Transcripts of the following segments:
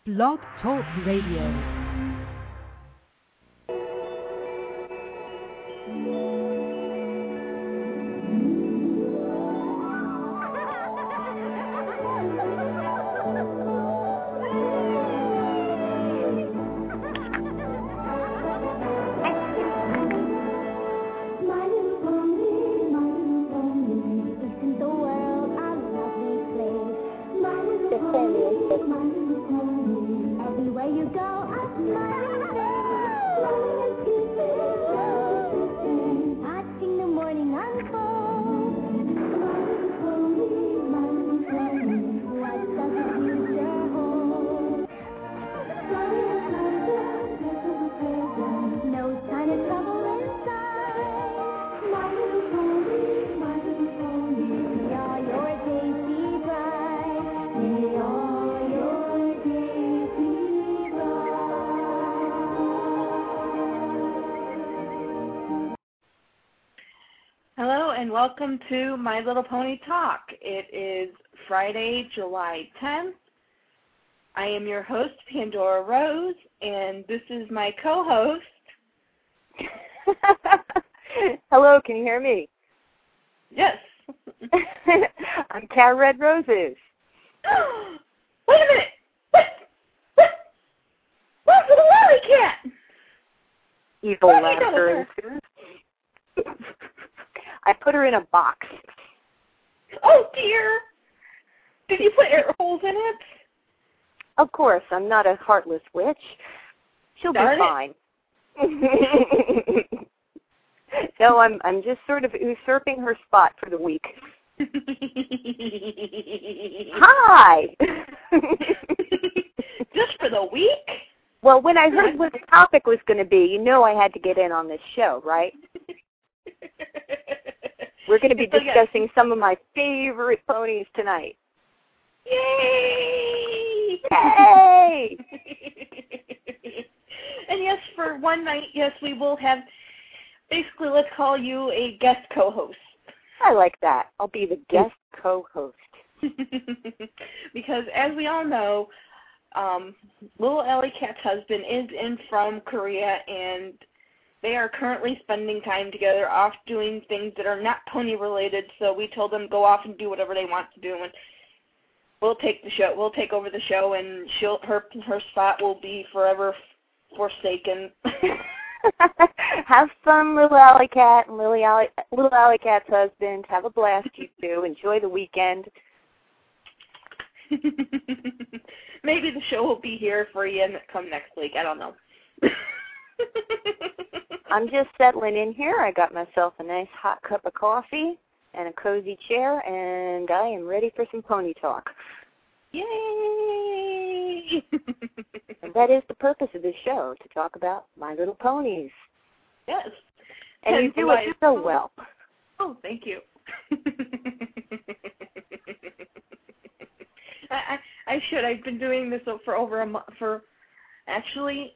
Blog Talk Radio. Welcome to My Little Pony Talk. It is Friday, July 10th. I am your host, Pandora Rose, and this is my co-host. Hello, can you hear me? Yes. I'm Cara Red Roses. Wait a minute! What's the Lily Cat? Evil laughter ensues. I put her in a box. Oh, dear. Did you put air holes in it? Of course. I'm not a heartless witch. She'll be fine. No, I'm just sort of usurping her spot for the week. Hi! Just for the week? Well, when I heard what the topic was going to be, you know I had to get in on this show, right? We're going to be discussing some of my favorite ponies tonight. Yay! Yay! And yes, for one night, yes, we will have, basically, let's call you a guest co-host. I like that. I'll be the guest co-host. Because as we all know, Little Alley Cat's husband is in from Korea, and they are currently spending time together off doing things that are not pony related, so we told them go off and do whatever they want to do, and we'll take over the show, and her spot will be forever forsaken. Have fun, Little Alley Cat and Little Alley Cat's husband. Have a blast, you two. Enjoy the weekend. Maybe the show will be here for you come next week. I don't know. I'm just settling in here. I got myself a nice hot cup of coffee and a cozy chair, and I am ready for some pony talk. Yay! And that is the purpose of this show, to talk about My Little Ponies. Yes. And you do it so well. Oh, thank you. I should. I've been doing this for over a month, for actually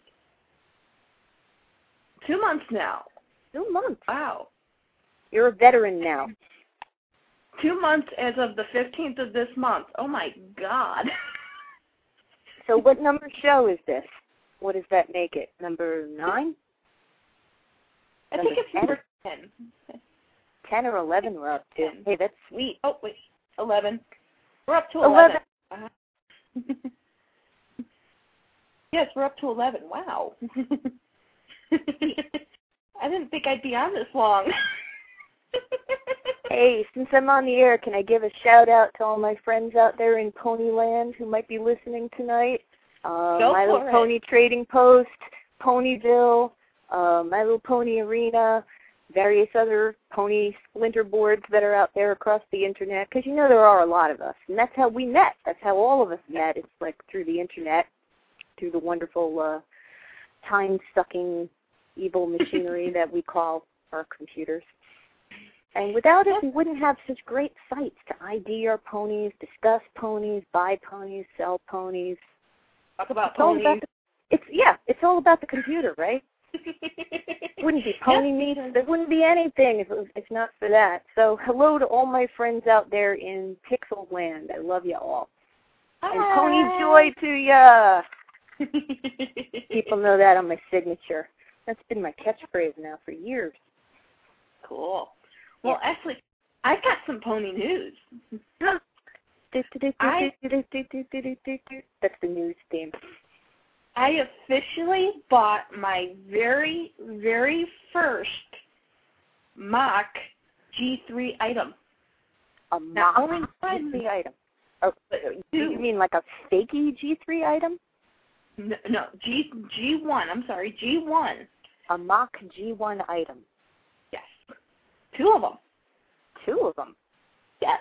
2 months now. 2 months. Wow. You're a veteran now. 2 months as of the 15th of this month. Oh, my God. So what number show is this? What does that make it? Number 9? I think it's number 10. 10 or 11 we're up to. Hey, that's sweet. Oh, wait. 11. We're up to 11. Yes, we're up to 11. Wow. I didn't think I'd be on this long. Hey, since I'm on the air, can I give a shout-out to all my friends out there in Ponyland who might be listening tonight? My Little Pony Trading Post, Ponyville, My Little Pony Arena, various other pony splinter boards that are out there across the Internet, because you know there are a lot of us, and that's how we met. That's how all of us met. It's like through the Internet, through the wonderful time-sucking evil machinery that we call our computers. And without it, we wouldn't have such great sites to ID our ponies, discuss ponies, buy ponies, sell ponies. Talk about ponies. It's all about the computer, right? Wouldn't be pony meets. There wouldn't be anything if not for that. So hello to all my friends out there in Pixel Land. I love you all. Hi. And pony joy to ya. People know that on my signature. That's been my catchphrase now for years. Cool. Well, actually, I've got some pony news. That's the news theme. I officially bought my very, very first mock G3 item. A mock G3 item? Oh, you mean like a fakey G3 item? No, G1. I'm sorry, G1. A mock G1 item. Yes. 2 of them. 2 of them? Yes.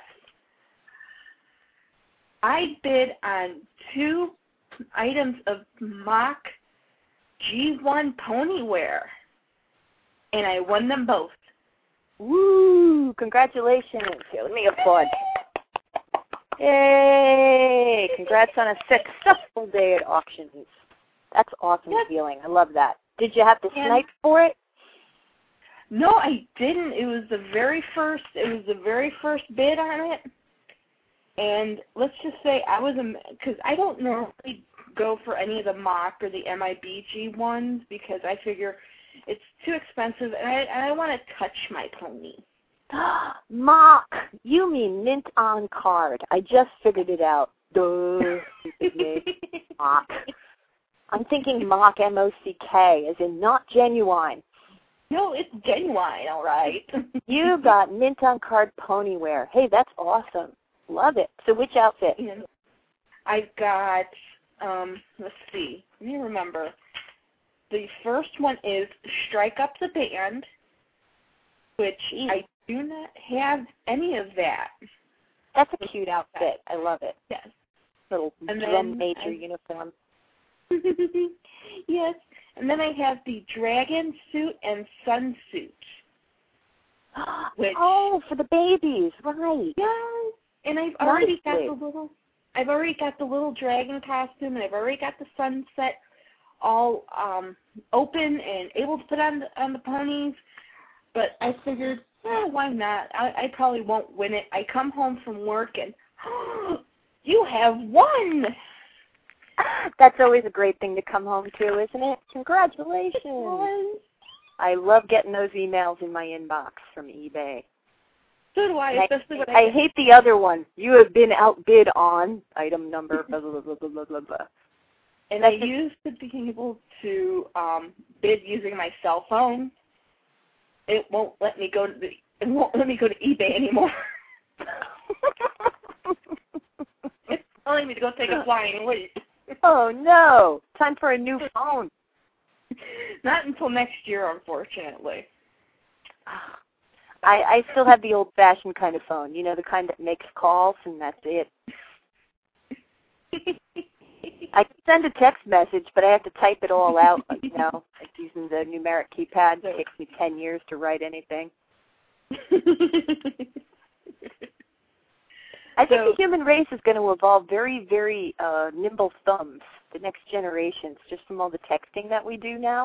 I bid on 2 items of mock G1 pony wear, and I won them both. Woo! Congratulations. Here, let me applaud. Yay! Congrats on a successful day at auctions. That's awesome feeling. I love that. Did you have to snipe for it? No, I didn't. It was the very first bid on it. And let's just say I was because I don't normally go for any of the mock or the MIBG ones because I figure it's too expensive and I want to touch my pony. Mock. You mean mint on card. I just figured it out. Duh. Mock. I'm thinking mock, M-O-C-K, as in not genuine. No, it's genuine, all right. You got mint on card pony wear. Hey, that's awesome. Love it. So which outfit? I've got, let's see. Let me remember. The first one is Strike Up the Band, which I do not have any of that. That's a cute outfit. I love it. Yes. Little drum major uniform. Yes. And then I have the Dragon Suit and Sun Suit. For the babies, right. Yes. And I've already got the little dragon costume, and I've already got the sunset all open and able to put on the ponies. But I figured, why not? I probably won't win it. I come home from work and you have won. That's always a great thing to come home to, isn't it? Congratulations. I love getting those emails in my inbox from eBay. So do I, especially when I hate the other one. You have been outbid on item number blah, blah, blah, blah, blah, blah, blah. And I used to be able to bid using my cell phone. It won't let me go to eBay anymore. It's telling me to go take a flying leap. Oh no! Time for a new phone. Not until next year, unfortunately. I still have the old-fashioned kind of phone. You know, the kind that makes calls and that's it. I can send a text message, but I have to type it all out. You know, like using the numeric keypad. It takes me 10 years to write anything. I think the human race is going to evolve very, very nimble thumbs, the next generations, just from all the texting that we do now.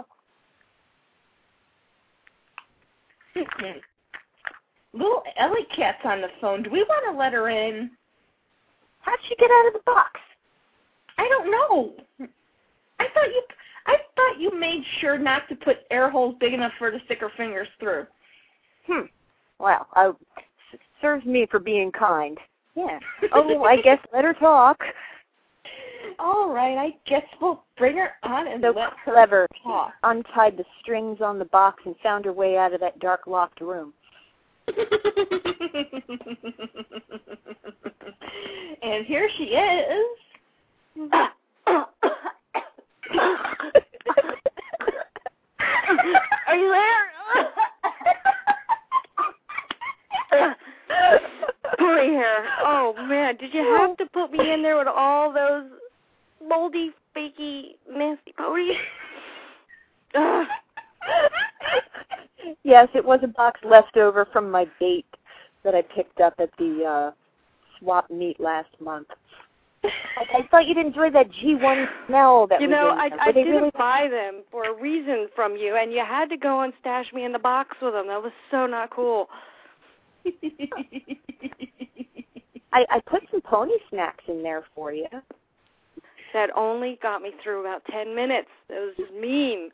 Little Ellie Cat's on the phone. Do we want to let her in? How'd she get out of the box? I don't know. I thought you made sure not to put air holes big enough for her to stick her fingers through. Well, it serves me for being kind. Yeah. Oh, I guess let her talk. All right, I guess we'll bring her on and let her clever. talk. She untied the strings on the box and found her way out of that dark, locked room. And here she is. Are you there? Pony hair. Oh man, did you have to put me in there with all those moldy, fakey, nasty ponies? Yes, it was a box left over from my bait that I picked up at the swap meet last month. I thought you'd enjoy that G1 smell that you know, I didn't really buy them for a reason from you, and you had to go and stash me in the box with them. That was so not cool. I put some pony snacks in there for you. said only got me through about 10 minutes. It was just mean.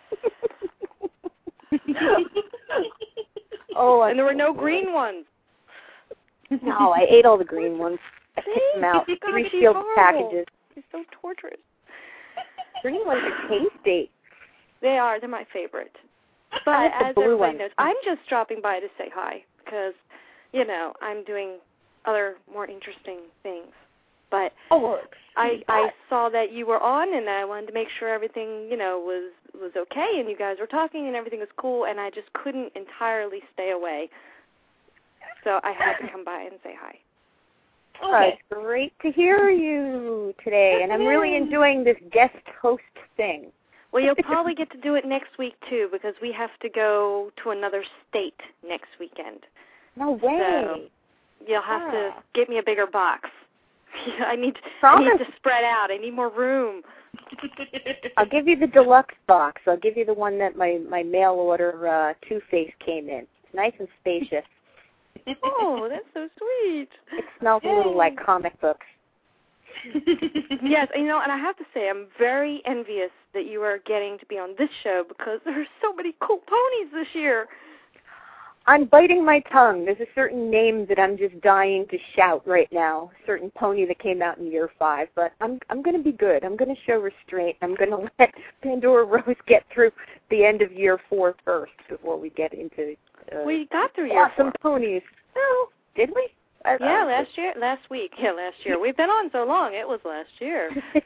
And there were no green ones. No, I ate all the green ones. I picked them out. 3 sealed packages. It's so torturous. Green ones are tasty. They are. They're my favorite. But as everybody knows, I'm just dropping by to say hi because, you know, I'm doing other more interesting things. But I saw that you were on, and I wanted to make sure everything, you know, was okay, and you guys were talking, and everything was cool, and I just couldn't entirely stay away. So I had to come by and say hi. Okay. It's great to hear you today, and I'm really enjoying this guest host thing. Well, you'll probably get to do it next week, too, because we have to go to another state next weekend. No way. So you'll have to get me a bigger box. I need to spread out. I need more room. I'll give you the deluxe box. I'll give you the one that my mail order Two-Face came in. It's nice and spacious. Oh, that's so sweet. It smells a little like comic books. Yes, you know, and I have to say, I'm very envious that you are getting to be on this show because there are so many cool ponies this year. I'm biting my tongue. There's a certain name that I'm just dying to shout right now, a certain pony that came out in year 5, but I'm going to be good. I'm going to show restraint. I'm going to let Pandora Rose get through the end of year 4 first before we get into we got through year 4. Awesome ponies. Oh, did we? Last week. Yeah, last year. We've been on so long, it was last year.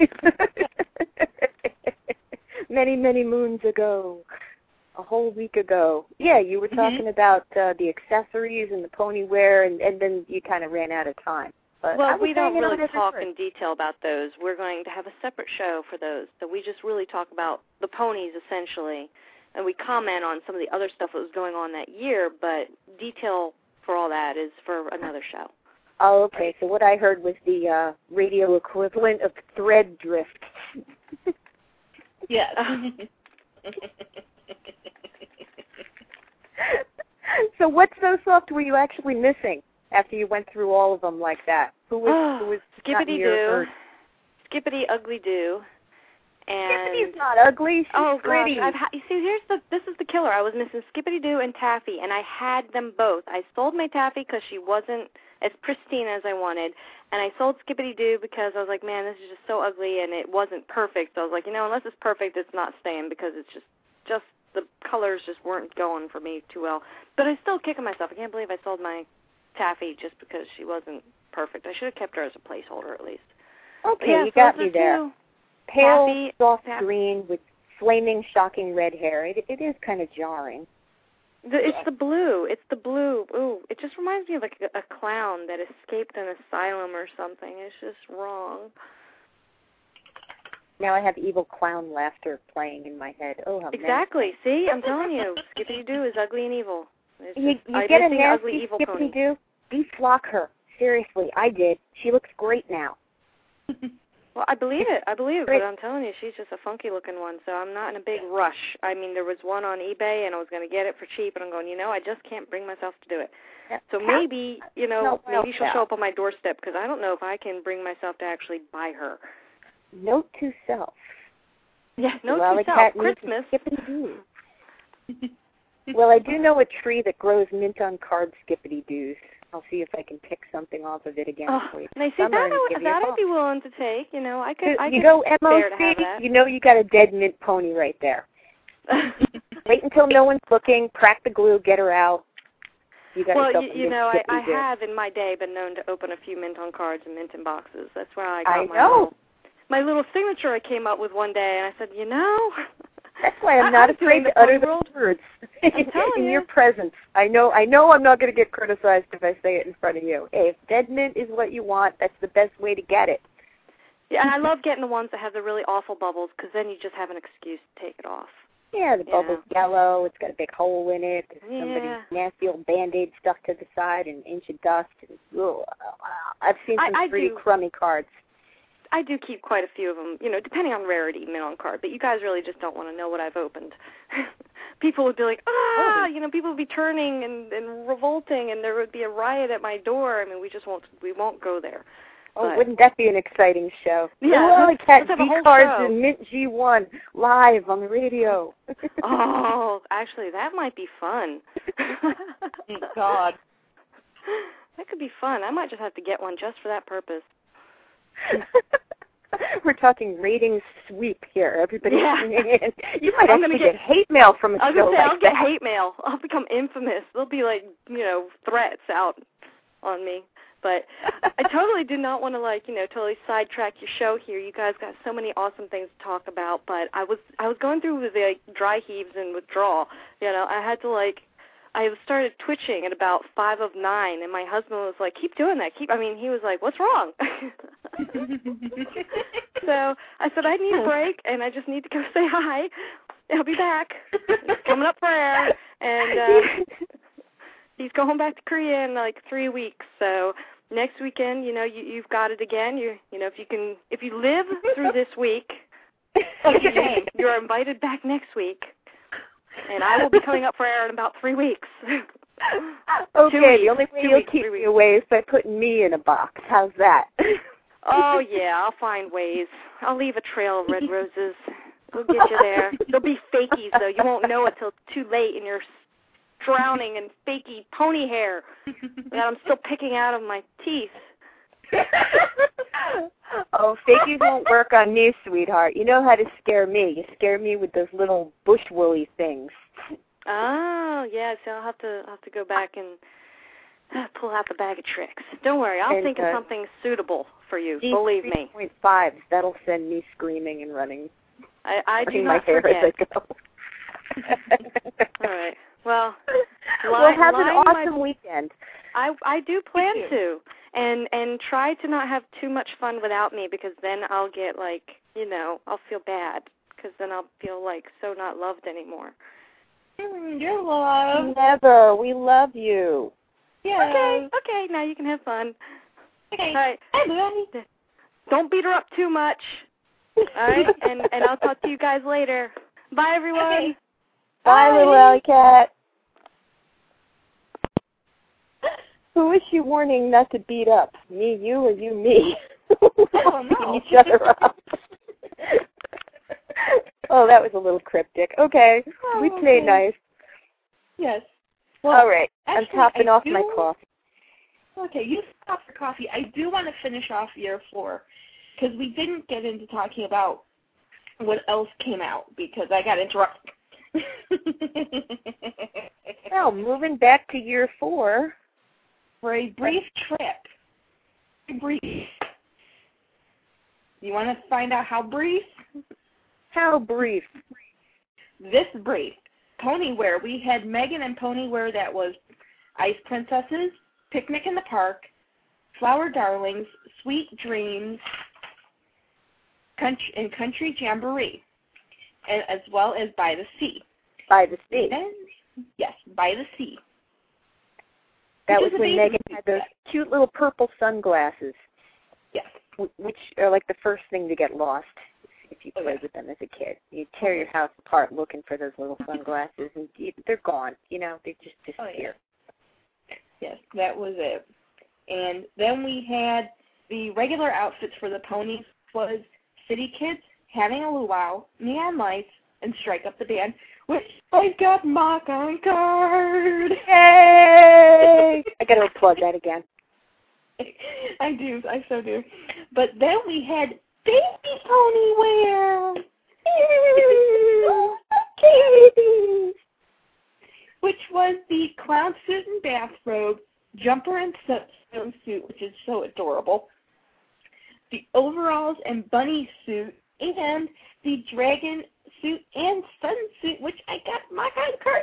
Many, many moons ago. A whole week ago. Yeah, you were talking about the accessories and the pony wear, and then you kind of ran out of time. But well, we don't really talk in detail about those. We're going to have a separate show for those. So we just really talk about the ponies, essentially, and we comment on some of the other stuff that was going on that year, but detail for all that is for another show. Oh, okay. So what I heard was the radio equivalent of thread drift. Yes. So what So Soft were you actually missing after you went through all of them like that? Who was Skippity Doo, Skippity Ugly Doo, and Skippity's not ugly. She's pretty. Gosh, you see, this is the killer. I was missing Skippity Doo and Taffy, and I had them both. I sold my Taffy because she wasn't as pristine as I wanted, and I sold Skippity Doo because I was like, man, this is just so ugly, and it wasn't perfect. So I was like, you know, unless it's perfect, it's not staying because it's just the colors just weren't going for me too well. But I'm still kicking myself. I can't believe I sold my Taffy just because she wasn't perfect. I should have kept her as a placeholder at least. Okay, yeah, you got me there. Pale, Taffy, soft green with flaming, shocking red hair. It is kind of jarring. It's the blue. It's the blue. Ooh, it just reminds me of like a clown that escaped an asylum or something. It's just wrong. Now I have evil clown laughter playing in my head. Oh, how exactly. See, I'm telling you, Skippity Doo is ugly and evil. You get a nasty Skippity Doo, deflock her. Seriously, I did. She looks great now. Well, I believe it, but I'm telling you, she's just a funky-looking one, so I'm not in a big rush. I mean, there was one on eBay, and I was going to get it for cheap, and I'm going, you know, I just can't bring myself to do it. So maybe, you know, maybe she'll show up on my doorstep, because I don't know if I can bring myself to actually buy her. Note to self. Yeah, note to self. Christmas. Well, I do know a tree that grows mint on card Skippity Doos. I'll see if I can pick something off of it again for you. And I see that I'd be willing to take. You know, I could. You go MOC. You know you got a dead mint pony right there. Wait until no one's looking. Crack the glue. Get her out. You know, I have in my day been known to open a few mint on cards and mint in boxes. That's where I got my little signature I came up with one day, and I said, you know. That's why I'm not afraid to utter the words in your presence. I know I'm not going to get criticized if I say it in front of you. Hey, if dead mint is what you want, that's the best way to get it. Yeah, and I love getting the ones that have the really awful bubbles, because then you just have an excuse to take it off. Yeah, the bubble's yellow. It's got a big hole in it. There's somebody's nasty old Band-Aid stuck to the side, and an inch of dust. I've seen some pretty crummy cards. I do keep quite a few of them, you know, depending on rarity, mint on card. But you guys really just don't want to know what I've opened. People would be like, you know, people would be turning and revolting, and there would be a riot at my door. I mean, we won't go there. Oh, wouldn't that be an exciting show? Yeah, Lily Cat V-Cards and Mint G1 live on the radio. Oh, actually, that might be fun. God. That could be fun. I might just have to get one just for that purpose. We're talking ratings sweep here. Everybody tuning in. You might I'm actually get hate mail from a show like that. I was going to say, I'll get hate mail. I'll become infamous. There'll be, like, threats out on me. But I totally did not want to, totally sidetrack your show here. You guys got so many awesome things to talk about. But I was going through the dry heaves and withdrawal. I had to, I started twitching at about 5 of 9, and my husband was like, keep doing that. He was like, what's wrong? So I said, I need a break, and I just need to go say hi. I'll be back. He's coming up for air, and he's going back to Korea in 3 weeks. So next weekend, you've got it again. If you live through this week, you're invited back next week. And I will be coming up for air in about 3 weeks. Okay, the only way you'll keep me away is by putting me in a box. How's that? Oh, yeah, I'll find ways. I'll leave a trail of red roses. We'll get you there. They'll be fakies, though. You won't know it till too late, and you're drowning in fakey pony hair that I'm still picking out of my teeth. Oh, fakies won't work on me, sweetheart. You know how to scare me. You scare me with those little bush woolly things. Oh, yeah, so I'll have to go back and pull out the bag of tricks. Don't worry, I'll think of something suitable for you. Believe me. 3.5, that'll send me screaming and running. I do not forget. All right. Well, have an awesome weekend. I do plan to. And try to not have too much fun without me, because then I'll get I'll feel bad, because then I'll feel so not loved anymore. You're loved. Never. We love you. Yeah. Okay, now you can have fun. Okay. All right. Bye. Don't beat her up too much. All right? and I'll talk to you guys later. Bye, everyone. Okay. Bye, little alley cat. Who is she warning not to beat up? Me, you, or you, me? Oh, no. Each other up. Oh, that was a little cryptic. Okay, we play nice. Yes. Well, all right, actually, I'm topping off my coffee. Okay, you stop your coffee. I do want to finish off year 4, because we didn't get into talking about what else came out, because I got interrupted. Well, moving back to year 4. For a brief trip. Brief. You want to find out how brief? How brief? This brief. Ponywear. We had Megan and Ponywear that was Ice Princesses, Picnic in the Park, Flower Darlings, Sweet Dreams, and Country Jamboree, and as well as By the Sea. By the Sea. Yes, By the Sea. That was when Megan had those cute little purple sunglasses. Yes. Which are like the first thing to get lost if you played with them as a kid. You tear your house apart looking for those little sunglasses, and they're gone. They just disappear. Yes, that was it. And then we had the regular outfits for the ponies was City Kids, Having a Luau, Neon Lights, and Strike Up the Band, which I got my card. Yay! I got to applaud that again. I do. I so do. But then we had baby pony wear. Which was the clown suit and bathrobe, jumper and swimsuit, which is so adorable, the overalls and bunny suit, and the dragon suit and sun suit, which I got my card.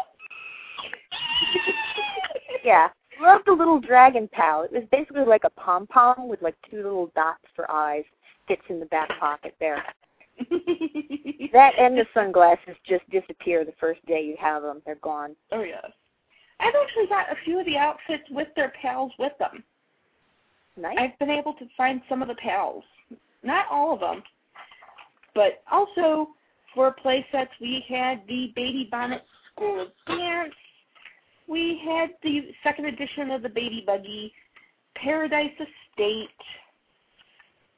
Yeah. Love the little dragon pal. It was basically like a pom-pom with like 2 little dots for eyes. Fits in the back pocket there. That and the sunglasses just disappear the first day you have them. They're gone. Oh, yes. I've actually got a few of the outfits with their pals with them. Nice. I've been able to find some of the pals. Not all of them. But also, for play sets, we had the Baby Bonnet School of Dance. We had the second edition of the Baby Buggy, Paradise Estate,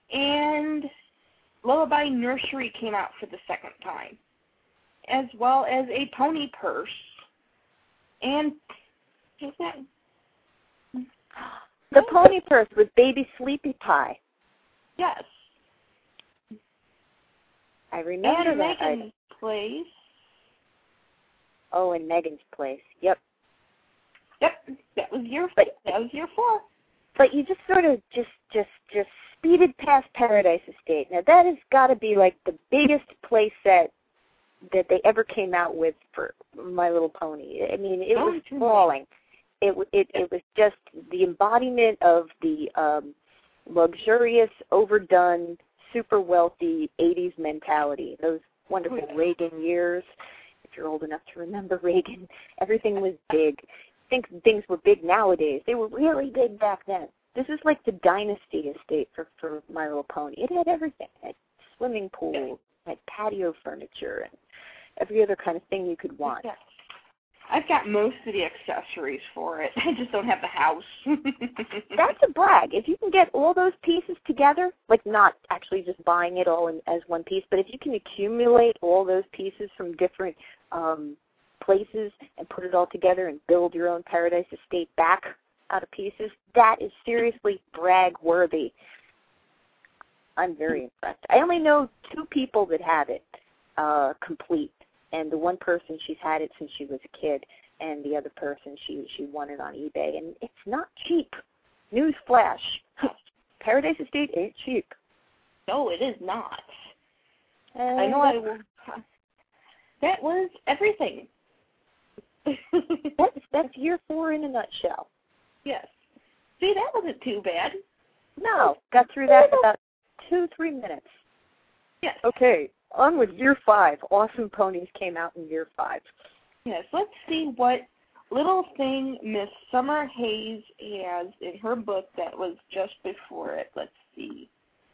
And Lullaby Nursery came out for the second time, as well as a pony purse. And is that the pony purse with Baby Sleepy Pie? Yes. I remember and that. Megan's Place. Oh, in Megan's Place. Yep. Yep. That was year 4. But you just sort of just speeded past Paradise Estate. Now that has got to be like the biggest play set that they ever came out with for My Little Pony. I mean, it was sprawling. It was just the embodiment of the luxurious, overdone, super wealthy 80s mentality. Those wonderful Reagan years. If you're old enough to remember Reagan, everything was big. I think things were big nowadays. They were really big back then. This is like the Dynasty estate for My Little Pony. It had everything. It had swimming pools, it had patio furniture, and every other kind of thing you could want. Yes. I've got most of the accessories for it. I just don't have the house. That's a brag. If you can get all those pieces together, like not actually just buying it all as one piece, but if you can accumulate all those pieces from different places and put it all together and build your own Paradise Estate back out of pieces, that is seriously brag-worthy. I'm very impressed. I only know 2 people that have it complete. And the one person, she's had it since she was a kid, and the other person, she won it on eBay. And it's not cheap. Newsflash. Paradise Estate ain't cheap. No, it is not. I know I will. That was everything. That's year 4 in a nutshell. Yes. See, that wasn't too bad. No, got through that in about 2-3 minutes. Yes. Okay. On with year 5. Awesome Ponies came out in year 5. Yes, let's see what little thing Miss Summer Hayes has in her book that was just before it. Let's see.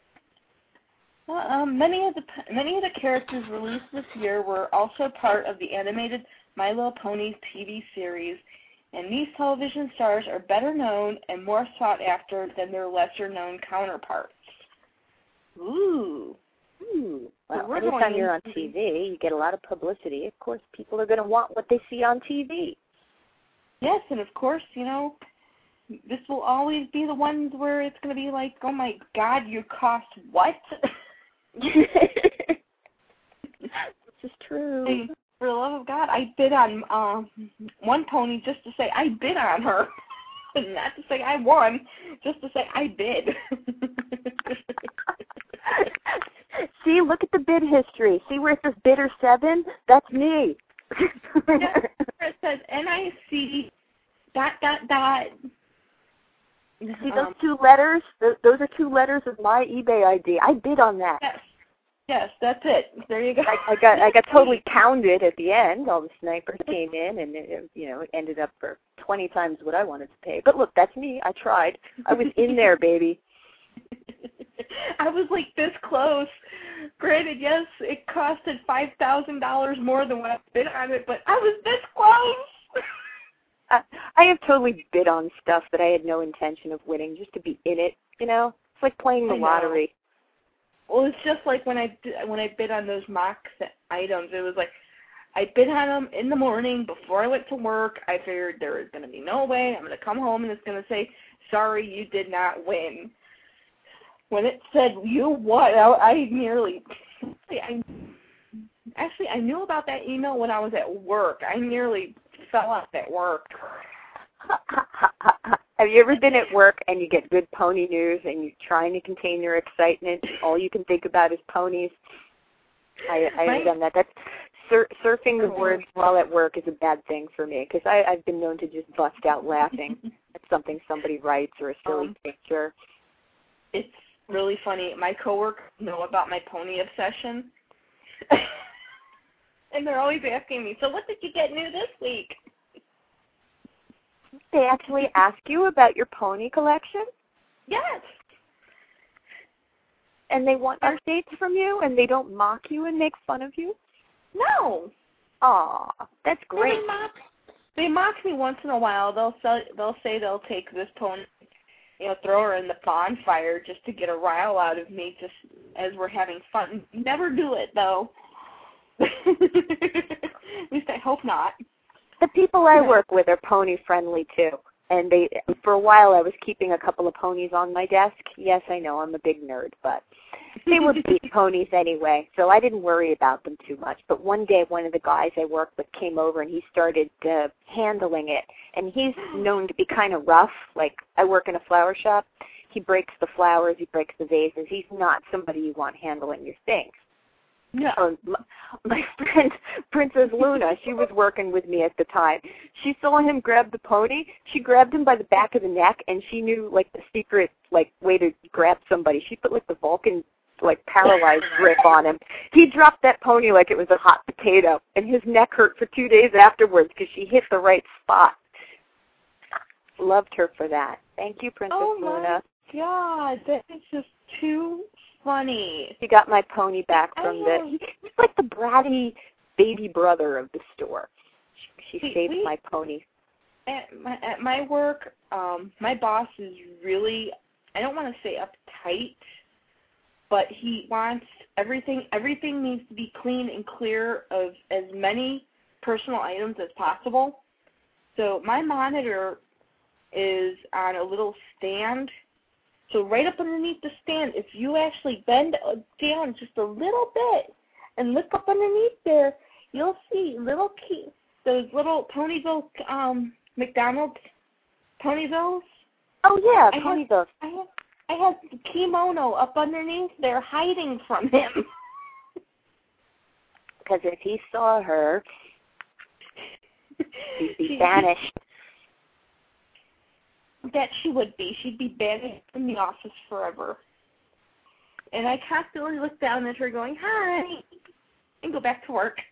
Many of the characters released this year were also part of the animated My Little Pony TV series, and these television stars are better known and more sought after than their lesser-known counterparts. Ooh. Well, anytime you're on TV, you get a lot of publicity. Of course, people are going to want what they see on TV. Yes, and of course, you know, this will always be the ones where it's going to be like, oh my God, you cost what? This is true. Hey, for the love of God, I bid on one pony just to say I bid on her. Not to say I won, just to say I bid. See, look at the bid history. See where it says bidder 7? That's me. Yeah, it says NIC ... See those 2 letters? Those are 2 letters of my eBay ID. I bid on that. Yes, that's it. There you go. I got totally pounded at the end. All the snipers came in, and it ended up for 20 times what I wanted to pay. But look, that's me. I tried. I was in there, baby. I was like this close. Granted, yes, it costed $5,000 more than what I bid on it, but I was this close. I have totally bid on stuff that I had no intention of winning, just to be in it. You know, it's like playing the lottery. Well, it's just like when I bid on those mock items. It was like I bid on them in the morning before I went to work. I figured there was going to be no way I'm going to come home and it's going to say, "Sorry, you did not win." When it said you won, I knew about that email when I was at work. I nearly fell off at work. Have you ever been at work and you get good pony news and you're trying to contain your excitement? All you can think about is ponies. I have done that. That's surfing the words while at work is a bad thing for me because I've been known to just bust out laughing at something somebody writes or a silly picture. It's really funny. My coworkers know about my pony obsession. And they're always asking me, so what did you get new this week? They actually ask you about your pony collection? Yes. And they want updates from you, and they don't mock you and make fun of you? No. Aw, that's great. They mock me once in a while. They'll say they'll take this pony throw her in the bonfire just to get a rile out of me, just as we're having fun. Never do it, though. At least I hope not. The people I work with are pony friendly too, and for a while I was keeping a couple of ponies on my desk. Yes, I know I'm a big nerd, but they were beat ponies anyway, so I didn't worry about them too much. But one day, one of the guys I worked with came over and he started handling it, and he's known to be kind of rough. Like, I work in a flower shop. He breaks the flowers, he breaks the vases. He's not somebody you want handling your things. No. My friend, Princess Luna, she was working with me at the time. She saw him grab the pony. She grabbed him by the back of the neck, and she knew, like, the secret, like, way to grab somebody. She put, like, the Vulcan, like, paralyzed grip on him. He dropped that pony like it was a hot potato, and his neck hurt for 2 days afterwards because she hit the right spot. Loved her for that. Thank you, Princess Luna. Oh, my God. That is just too funny. She got my pony back from he's like the bratty baby brother of the store. She saved my pony. At my work, my boss is really, I don't want to say uptight, but he wants everything needs to be clean and clear of as many personal items as possible. So my monitor is on a little stand. So right up underneath the stand, if you actually bend down just a little bit and look up underneath there, you'll see those little Ponyville, McDonald's Ponyvilles. Oh, yeah, Ponyvilles. I have the kimono up underneath there hiding from him. Because if he saw her, he'd be banished. That she would be. She'd be banished from the office forever. And I constantly look down at her going, hi, and go back to work.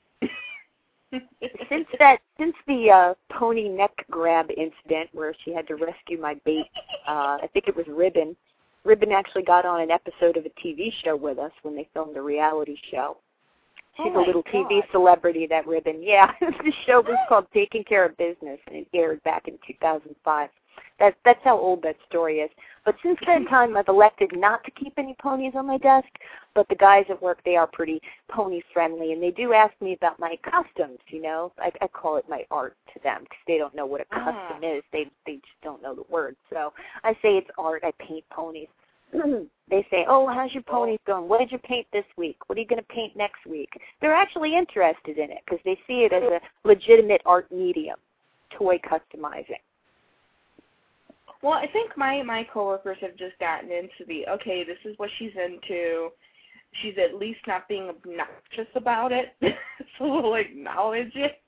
Since the pony neck grab incident where she had to rescue my bait, I think it was Ribbon. Ribbon actually got on an episode of a TV show with us when they filmed a reality show. She's a little TV celebrity, that Ribbon. Yeah, the show was called Taking Care of Business, and it aired back in 2005. That's how old that story is. But since that time, I've elected not to keep any ponies on my desk. But the guys at work, they are pretty pony-friendly, and they do ask me about my customs, I call it my art to them because they don't know what a custom is. They just don't know the word. So I say it's art. I paint ponies. They say, oh, how's your ponies going? What did you paint this week? What are you going to paint next week? They're actually interested in it because they see it as a legitimate art medium, toy customizing. Well, I think my coworkers have just gotten into okay, this is what she's into. She's at least not being obnoxious about it, so we'll acknowledge it.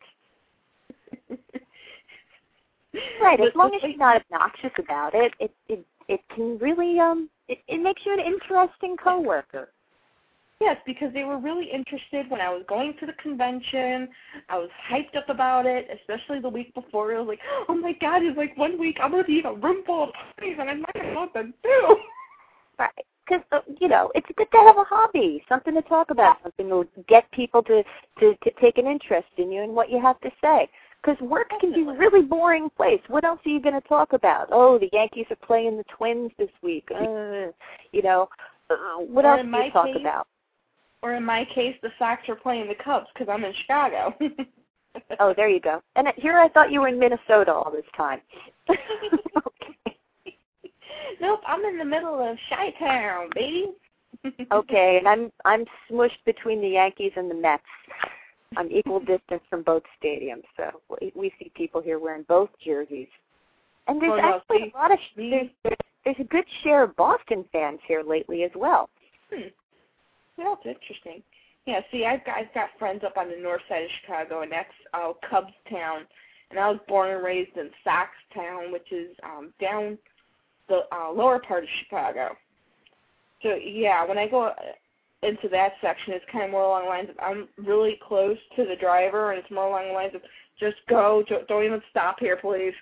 Right, as long as she's not obnoxious about it, it can really it makes you an interesting coworker. Yes, because they were really interested when I was going to the convention. I was hyped up about it, especially the week before. I was like, oh, my God, it's like 1 week I'm going to be in a room full of ponies, and I'm not going to know what to do. Right, because, it's good to have a hobby, something to talk about, something to get people to take an interest in you and what you have to say. Because work can be a really boring place. What else are you going to talk about? Oh, the Yankees are playing the Twins this week. What else do you talk about? Or in my case, the Sox are playing the Cubs because I'm in Chicago. Oh, there you go. And here I thought you were in Minnesota all this time. Okay. Nope, I'm in the middle of Chi-Town, baby. Okay, and I'm smushed between the Yankees and the Mets. I'm equal distance from both stadiums, so we see people here wearing both jerseys. And there's actually a lot of there's a good share of Boston fans here lately as well. Well, that's interesting. Yeah, see, I've got friends up on the north side of Chicago, and that's Cubs Town. And I was born and raised in Sox Town, which is down the lower part of Chicago. So, yeah, when I go into that section, it's kind of more along the lines of I'm really close to the driver, and it's more along the lines of just go, don't even stop here, please.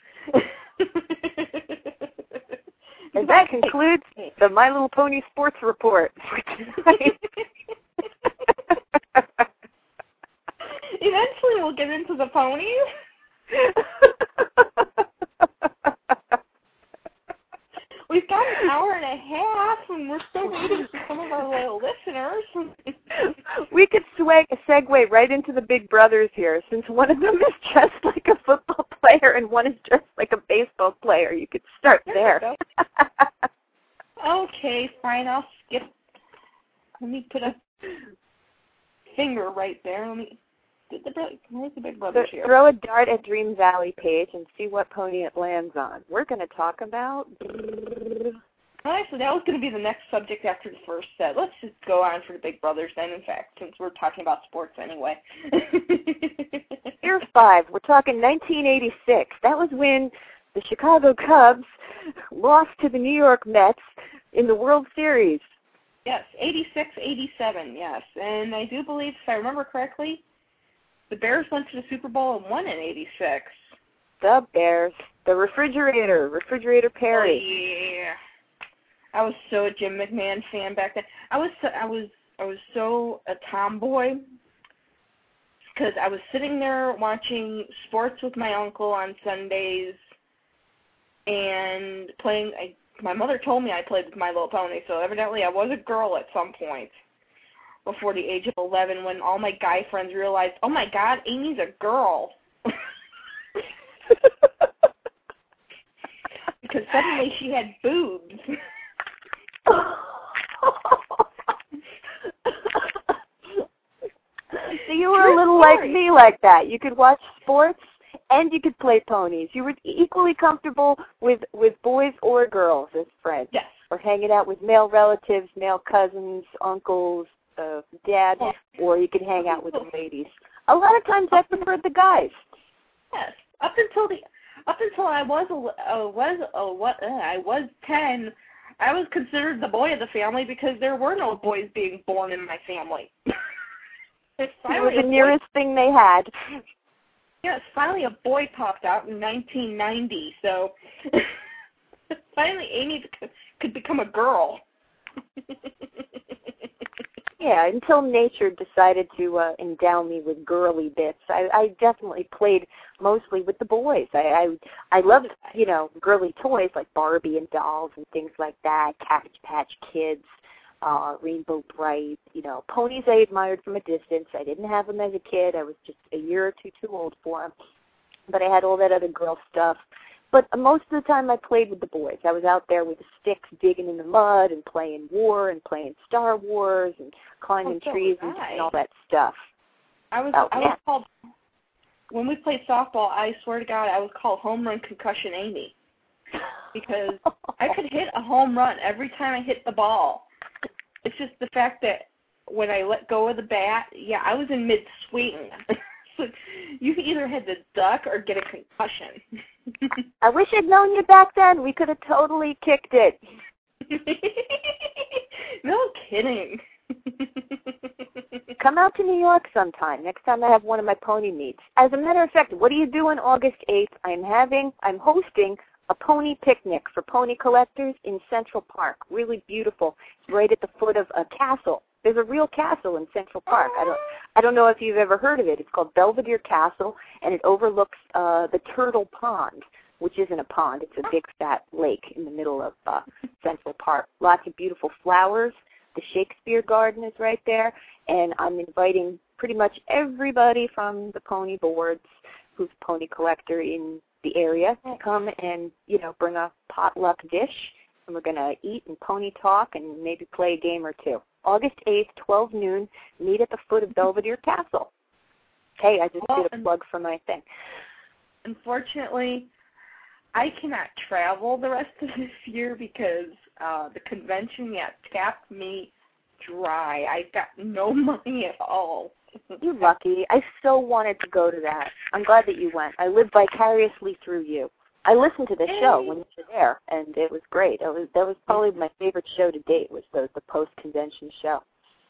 And that concludes the My Little Pony Sports Report for tonight. Eventually we'll get into the ponies. an hour and a half, and we're still waiting for some of our loyal listeners. We could segue right into the Big Brothers here, since one of them is dressed like a football player and one is dressed like a baseball player. You could start there. Okay, fine. I'll skip. Let me put a finger right there. Where's the Big Brothers here? Throw a dart at Dream Valley page and see what pony it lands on. We're going to talk about... Actually, that was going to be the next subject after the first set. Let's just go on for the Big Brothers then, in fact, since we're talking about sports anyway. Year 5, we're talking 1986. That was when the Chicago Cubs lost to the New York Mets in the World Series. Yes, 86-87, yes. And I do believe, if I remember correctly, the Bears went to the Super Bowl and won in 86. The Bears. The Refrigerator Perry. Oh, yeah. I was so a Jim McMahon fan back then. I was so a tomboy because I was sitting there watching sports with my uncle on Sundays and playing. My mother told me I played with My Little Pony, so evidently I was a girl at some point before the age of 11 when all my guy friends realized, oh my God, Amy's a girl. Because suddenly she had boobs. So you were a little like me like that. You could watch sports and you could play ponies. You were equally comfortable with boys or girls as friends. Yes. Or hanging out with male relatives, male cousins, uncles, dad, or you could hang out with the ladies. A lot of times I preferred the guys. Yes. Up until I was 10, I was considered the boy of the family because there were no boys being born in my family. It was the nearest thing they had. Yes, finally a boy popped out in 1990, so finally Amy could become a girl. Yeah, until nature decided to endow me with girly bits. I definitely played mostly with the boys. I loved, girly toys like Barbie and dolls and things like that, Cabbage Patch Kids, Rainbow Bright, ponies I admired from a distance. I didn't have them as a kid. I was just a year or two too old for them. But I had all that other girl stuff. But most of the time I played with the boys. I was out there with the sticks digging in the mud and playing war and playing Star Wars and climbing trees and doing all that stuff. I was called, when we played softball, I swear to God, I was called Home Run Concussion Amy. Because I could hit a home run every time I hit the ball. It's just the fact that when I let go of the bat, I was in mid-swing. So you either had to duck or get a concussion. I wish I'd known you back then. We could have totally kicked it. No kidding. Come out to New York sometime. Next time I have one of my pony meets. As a matter of fact, what are you doing August 8th? I'm hosting a pony picnic for pony collectors in Central Park. Really beautiful. It's right at the foot of a castle. There's a real castle in Central Park. I don't know if you've ever heard of it. It's called Belvedere Castle, and it overlooks the Turtle Pond, which isn't a pond. It's a big, fat lake in the middle of Central Park. Lots of beautiful flowers. The Shakespeare Garden is right there, and I'm inviting pretty much everybody from the pony boards who's a pony collector in the area to come and, bring a potluck dish, and we're going to eat and pony talk and maybe play a game or two. August 8th, 12 noon, meet at the foot of Belvedere Castle. Hey, I just did a plug for my thing. Unfortunately, I cannot travel the rest of this year because the convention tapped me dry. I got no money at all. You're lucky. I so wanted to go to that. I'm glad that you went. I lived vicariously through you. I listened to the show when you were there, and it was great. That was probably my favorite show to date, was the post-convention show.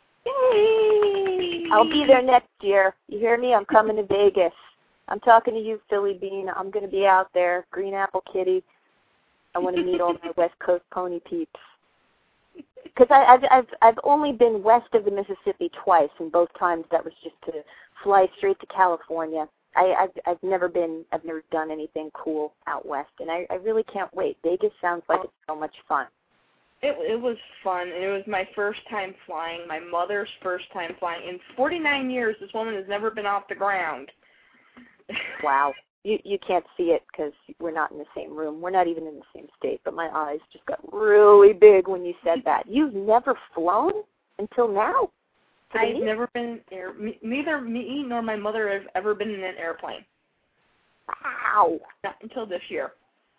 Yay! I'll be there next year. You hear me? I'm coming to Vegas. I'm talking to you, Philly Bean. I'm going to be out there. Green Apple Kitty. I want to meet all my West Coast pony peeps. Because I've only been west of the Mississippi twice, and both times that was just to fly straight to California. I've never done anything cool out west, and I really can't wait. Vegas sounds like it's so much fun. It was fun, and it was my first time flying, my mother's first time flying. In 49 years, this woman has never been off the ground. Wow. You can't see it because we're not in the same room. We're not even in the same state, but my eyes just got really big when you said that. You've never flown until now? I've never been neither me nor my mother have ever been in an airplane. Wow. Not until this year.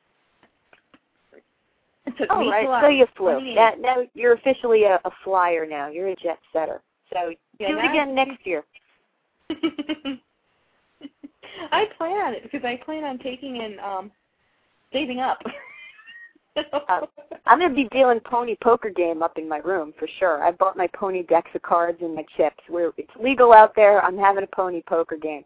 Oh, right. So you flew. Now you're officially a flyer now. You're a jet setter. So do it again next year. I plan on it because I plan on taking and saving up. I'm going to be dealing pony poker game up in my room for sure. I bought my pony decks of cards and my chips. It's legal out there. I'm having a pony poker game.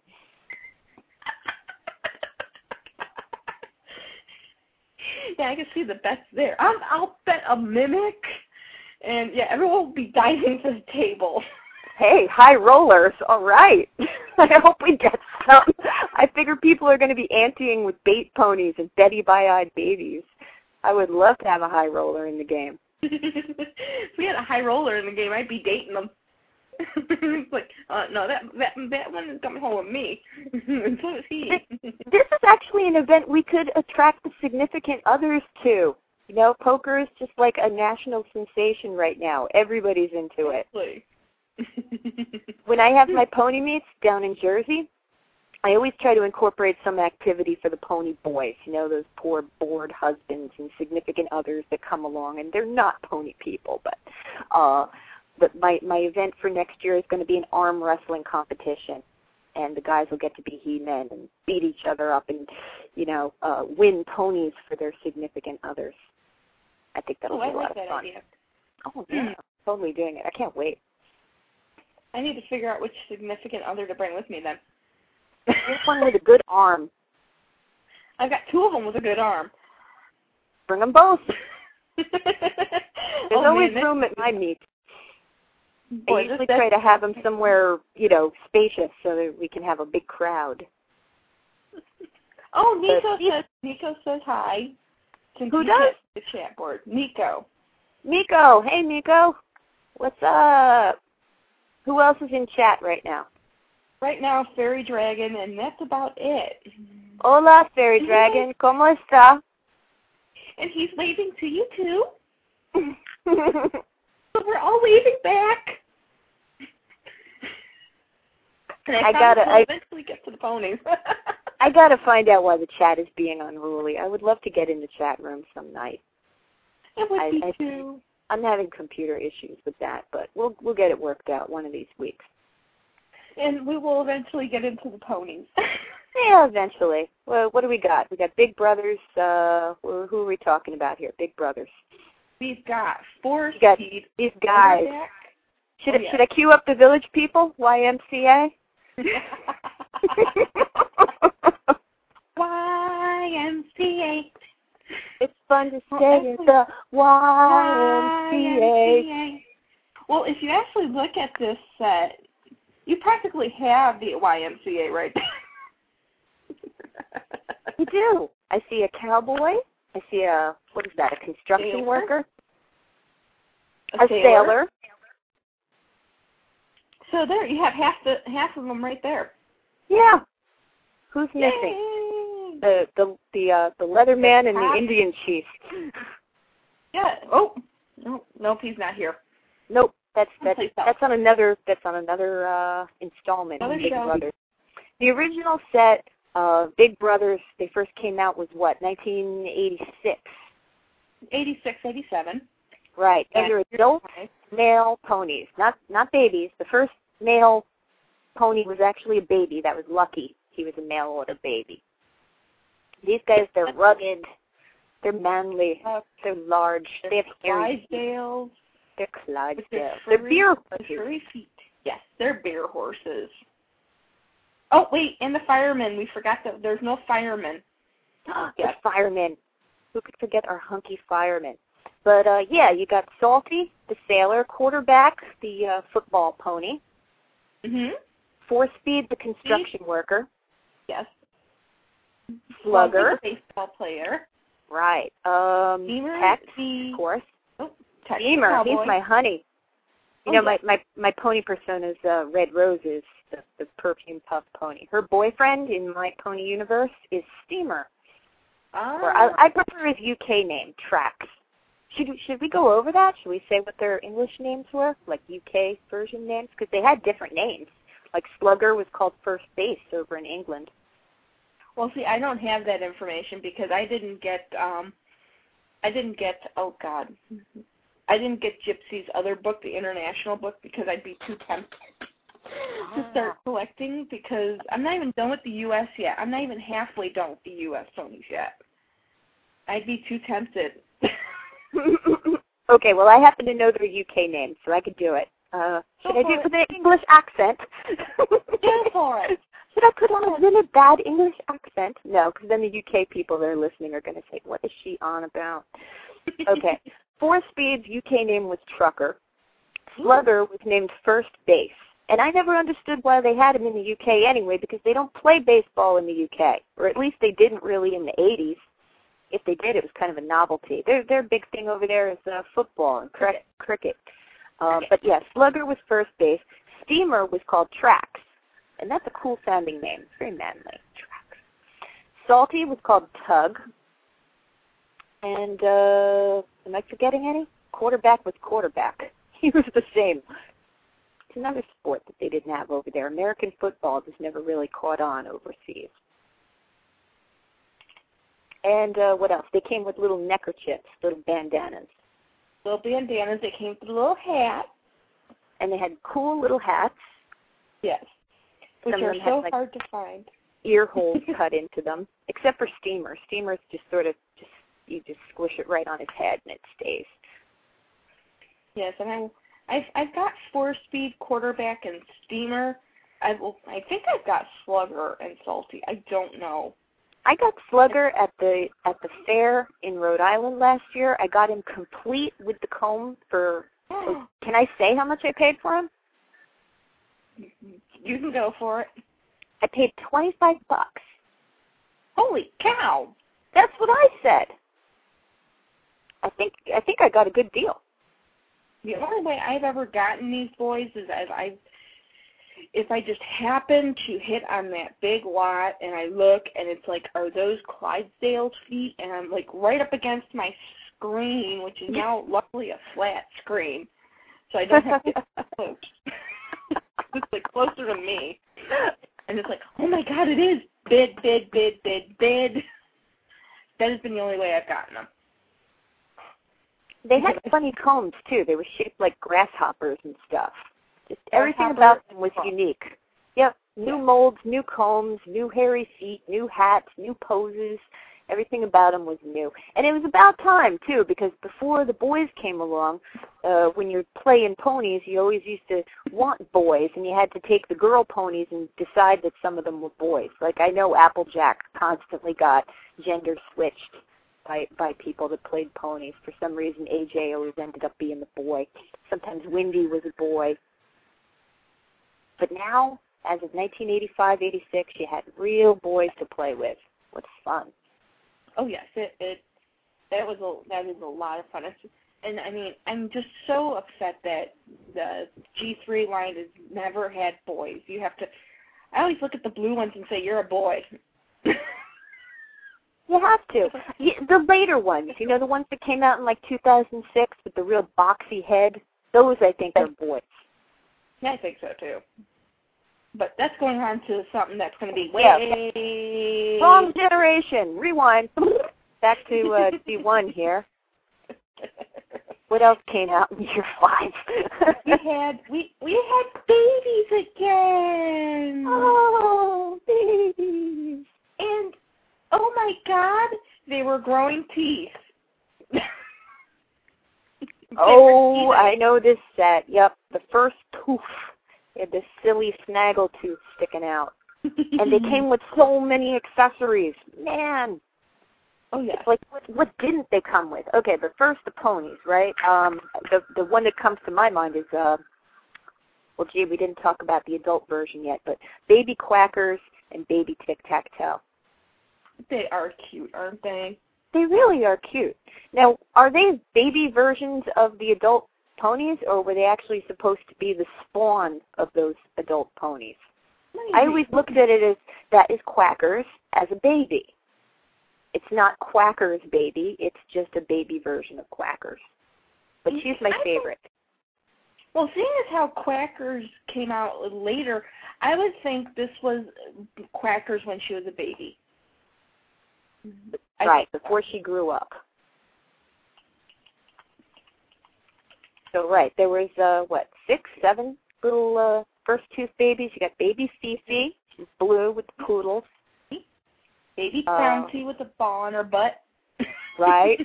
Yeah, I can see the bets there. I'll bet a mimic, and yeah, everyone will be diving for the table. Hey, high rollers, all right. I hope we get some. I figure people are going to be anteing with bait ponies and Betty Bye-Eyed babies. I would love to have a high roller in the game. If we had a high roller in the game, I'd be dating them. It's like, no, that one is coming home with me. And so is he. This is actually an event we could attract the significant others to. You know, poker is just like a national sensation right now. Everybody's into it. When I have my pony meets down in Jersey, I always try to incorporate some activity for the pony boys, you know, those poor bored husbands and significant others that come along, and they're not pony people, but my event for next year is going to be an arm wrestling competition, and the guys will get to be he-men and beat each other up and, you know, win ponies for their significant others. I think that'll be a lot of fun. Idea. Oh, yeah, I'm totally doing it. I can't wait. I need to figure out which significant other to bring with me then. There's one with a good arm. I've got two of them with a good arm. Bring them both. There's always room at my meet. I usually try to have them somewhere, you know, spacious so that we can have a big crowd. Oh, Nico says hi. Who does? The chat board. Nico. Nico. Hey, Nico. What's up? Who else is in chat right now? Right now, Fairy Dragon, and that's about it. Hola, Fairy Dragon. ¿Cómo está? And he's waving to you, too. So we're all waving back. And I eventually get to the ponies. I gotta find out why the chat is being unruly. I would love to get in the chat room some night. It would be too. I'm having computer issues with that, but we'll get it worked out one of these weeks. And we will eventually get into the ponies. Yeah, eventually. Well, what do we got? We got Big Brothers. Who are we talking about here? Big Brothers. We've got Force Speed. These guys. Should I cue up the Village People? YMCA? YMCA. It's fun to stay at the YMCA. Well, if you actually look at this set, you practically have the YMCA right there. You do. I see a cowboy. I see a construction worker. A sailor. So there, you have half of them right there. Yeah. Who's missing? The Leatherman and the Indian Chief. Yeah. Oh. Nope, he's not here. Nope. That's on another installment of Big Brothers. The original set Big Brothers, they first came out was what, 1986? 86, 87. Right. And they're adult male ponies, not babies. The first male pony was actually a baby. That was Lucky. He was a male or a baby. These guys, they're rugged. They're manly. They're large. They have hairy Clydesdales. They're Clydesdales. They're beer horses. Furry feet. Yes, they're beer horses. Oh, wait, and the firemen. We forgot that there's no firemen. The firemen. Who could forget our hunky firemen? But, yeah, you got Salty, the sailor, Quarterback, the football pony. Mm-hmm. Four-Speed, the construction worker. Yes. Slugger. The baseball player. Right. Heck, of course. Oh, Steamer, he's my honey. You know, my pony persona is Red Roses, the perfume puff pony. Her boyfriend in my pony universe is Steamer. Or I prefer his UK name, Trax. Should we go over that? Should we say what their English names were, like UK version names? Because they had different names. Like Slugger was called First Base over in England. Well, see, I don't have that information because I didn't get Gypsy's other book, the international book, because I'd be too tempted to start collecting because I'm not even done with the U.S. yet. I'm not even halfway done with the U.S. ponies yet. I'd be too tempted. Okay, well, I happen to know their UK names, so I could do it. Should I do it with an English accent? Go for it. Should I put on a really bad English accent? No, because then the UK people that are listening are going to say, what is she on about? Okay. Four Speed's UK name was Trucker. Slugger was named First Base. And I never understood why they had him in the UK anyway, because they don't play baseball in the UK. Or at least they didn't really in the 80s. If they did, it was kind of a novelty. Their big thing over there is football and cricket. But yeah, Slugger was First Base. Steamer was called Trax. And that's a cool sounding name. It's very manly. Trax. Salty was called Tug. And am I forgetting any? Quarterback was Quarterback. He was the same. It's another sport that they didn't have over there. American football just never really caught on overseas. And what else? They came with little neckerchiefs, little bandanas. Little bandanas. They came with a little hat. And they had cool little hats. Yes. Which are so hard to find. Ear holes cut into them, except for Steamer. Steamer's just sort of, you just squish it right on his head and it stays. Yes, and I've got Four Speed, Quarterback, and Steamer. I think I've got Slugger and Salty. I don't know. I got Slugger at the fair in Rhode Island last year. I got him complete with the comb for. Can I say how much I paid for him? You can go for it. I paid $25. Holy cow! That's what I said. I think I got a good deal. The only way I've ever gotten these boys is if I just happen to hit on that big lot and I look and it's like, are those Clydesdale's feet? And I'm like right up against my screen, which is now luckily a flat screen, so I don't have to close. It's like closer to me. And it's like, oh my God, it is. Bid. That has been the only way I've gotten them. They had funny combs, too. They were shaped like grasshoppers and stuff. Just everything about them was unique. Yep. New molds, new combs, new hairy feet, new hats, new poses. Everything about them was new. And it was about time, too, because before the boys came along, when you're playing ponies, you always used to want boys, and you had to take the girl ponies and decide that some of them were boys. Like, I know Applejack constantly got gender switched by people that played ponies. For some reason, AJ always ended up being the boy. Sometimes Windy was a boy. But now, as of 1985-86, you had real boys to play with. What's fun? Oh yes, that is a lot of fun. And I mean, I'm just so upset that the G3 line has never had boys. I always look at the blue ones and say, you're a boy. You have to. The later ones, the ones that came out in like 2006 with the real boxy head, those I think are boys. Yeah, I think so too. But that's going on to something that's going to be way... Wrong generation. Rewind. Back to D1 here. What else came out in year 5? we had babies again. Oh, babies. And, oh my God, they were growing teeth. I know this set. Yep, the first tooth. They had this silly snaggle tooth sticking out. And they came with so many accessories. Man. Oh, yeah. It's like, what didn't they come with? Okay, but first the ponies, right? The one that comes to my mind is, we didn't talk about the adult version yet, but Baby Quackers and Baby Tic-Tac-Toe. They are cute, aren't they? They really are cute. Now, are they baby versions of the adult ponies, or were they actually supposed to be the spawn of those adult ponies? Maybe. I always looked at it as that is Quackers as a baby. It's not Quacker's baby. It's just a baby version of Quackers. But she's my favorite. Well, seeing as how Quackers came out later, I would think this was Quackers when she was a baby. Right, before she grew up. So, right, there was, 6, 7 little first tooth babies. You got baby Fifi. She's blue with the poodles. Baby Bounty with a ball on her butt. Right.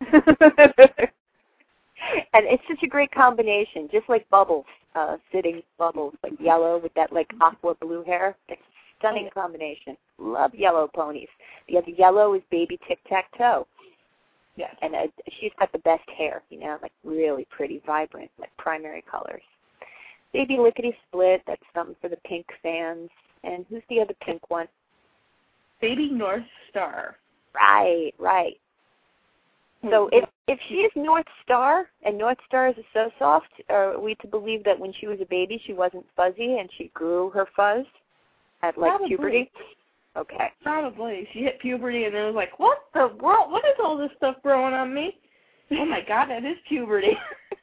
And it's such a great combination, just like Bubbles, sitting Bubbles, like yellow with that like aqua blue hair. It's a stunning combination. Love yellow ponies. The other yellow is baby Tic-Tac-Toe. Yes. And she's got the best hair, like really pretty, vibrant, like primary colors. Baby Lickety Split, that's something for the pink fans. And who's the other pink one? Baby North Star. Right. So if she is North Star, and North Star is a So-Soft, are we to believe that when she was a baby she wasn't fuzzy and she grew her fuzz at puberty? Okay. Probably. She hit puberty and then was like, what the world? What is all this stuff growing on me? Oh my God, that is puberty.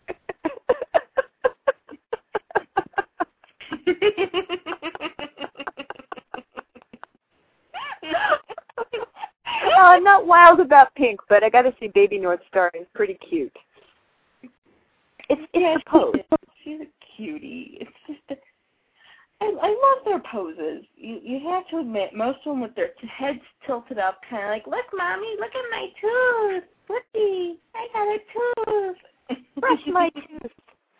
I'm not wild about pink, but I got to see Baby North Star. It's pretty cute. It's a pose. She's a cutie. It's just I love their poses. You have to admit, most of them with their heads tilted up, kind of like, look, Mommy, look at my tooth. Looky, I got a tooth. Brush my tooth.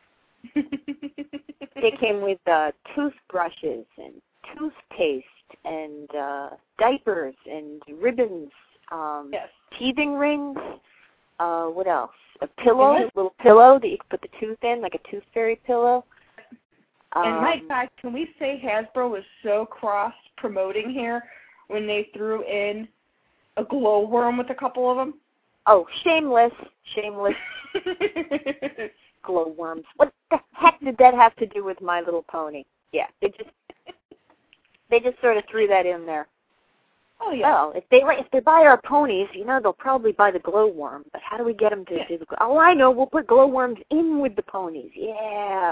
They came with toothbrushes and toothpaste and diapers and ribbons, teething rings. What else? A pillow, a little pillow that you can put the tooth in, like a tooth fairy pillow. And my God, can we say Hasbro was so cross-promoting here when they threw in a glowworm with a couple of them? Oh, shameless. Glowworms. What the heck did that have to do with My Little Pony? Yeah, they just sort of threw that in there. Oh yeah. Well, if they buy our ponies, they'll probably buy the glowworm. But how do we get them to do the? Oh, I know. We'll put glowworms in with the ponies. Yeah.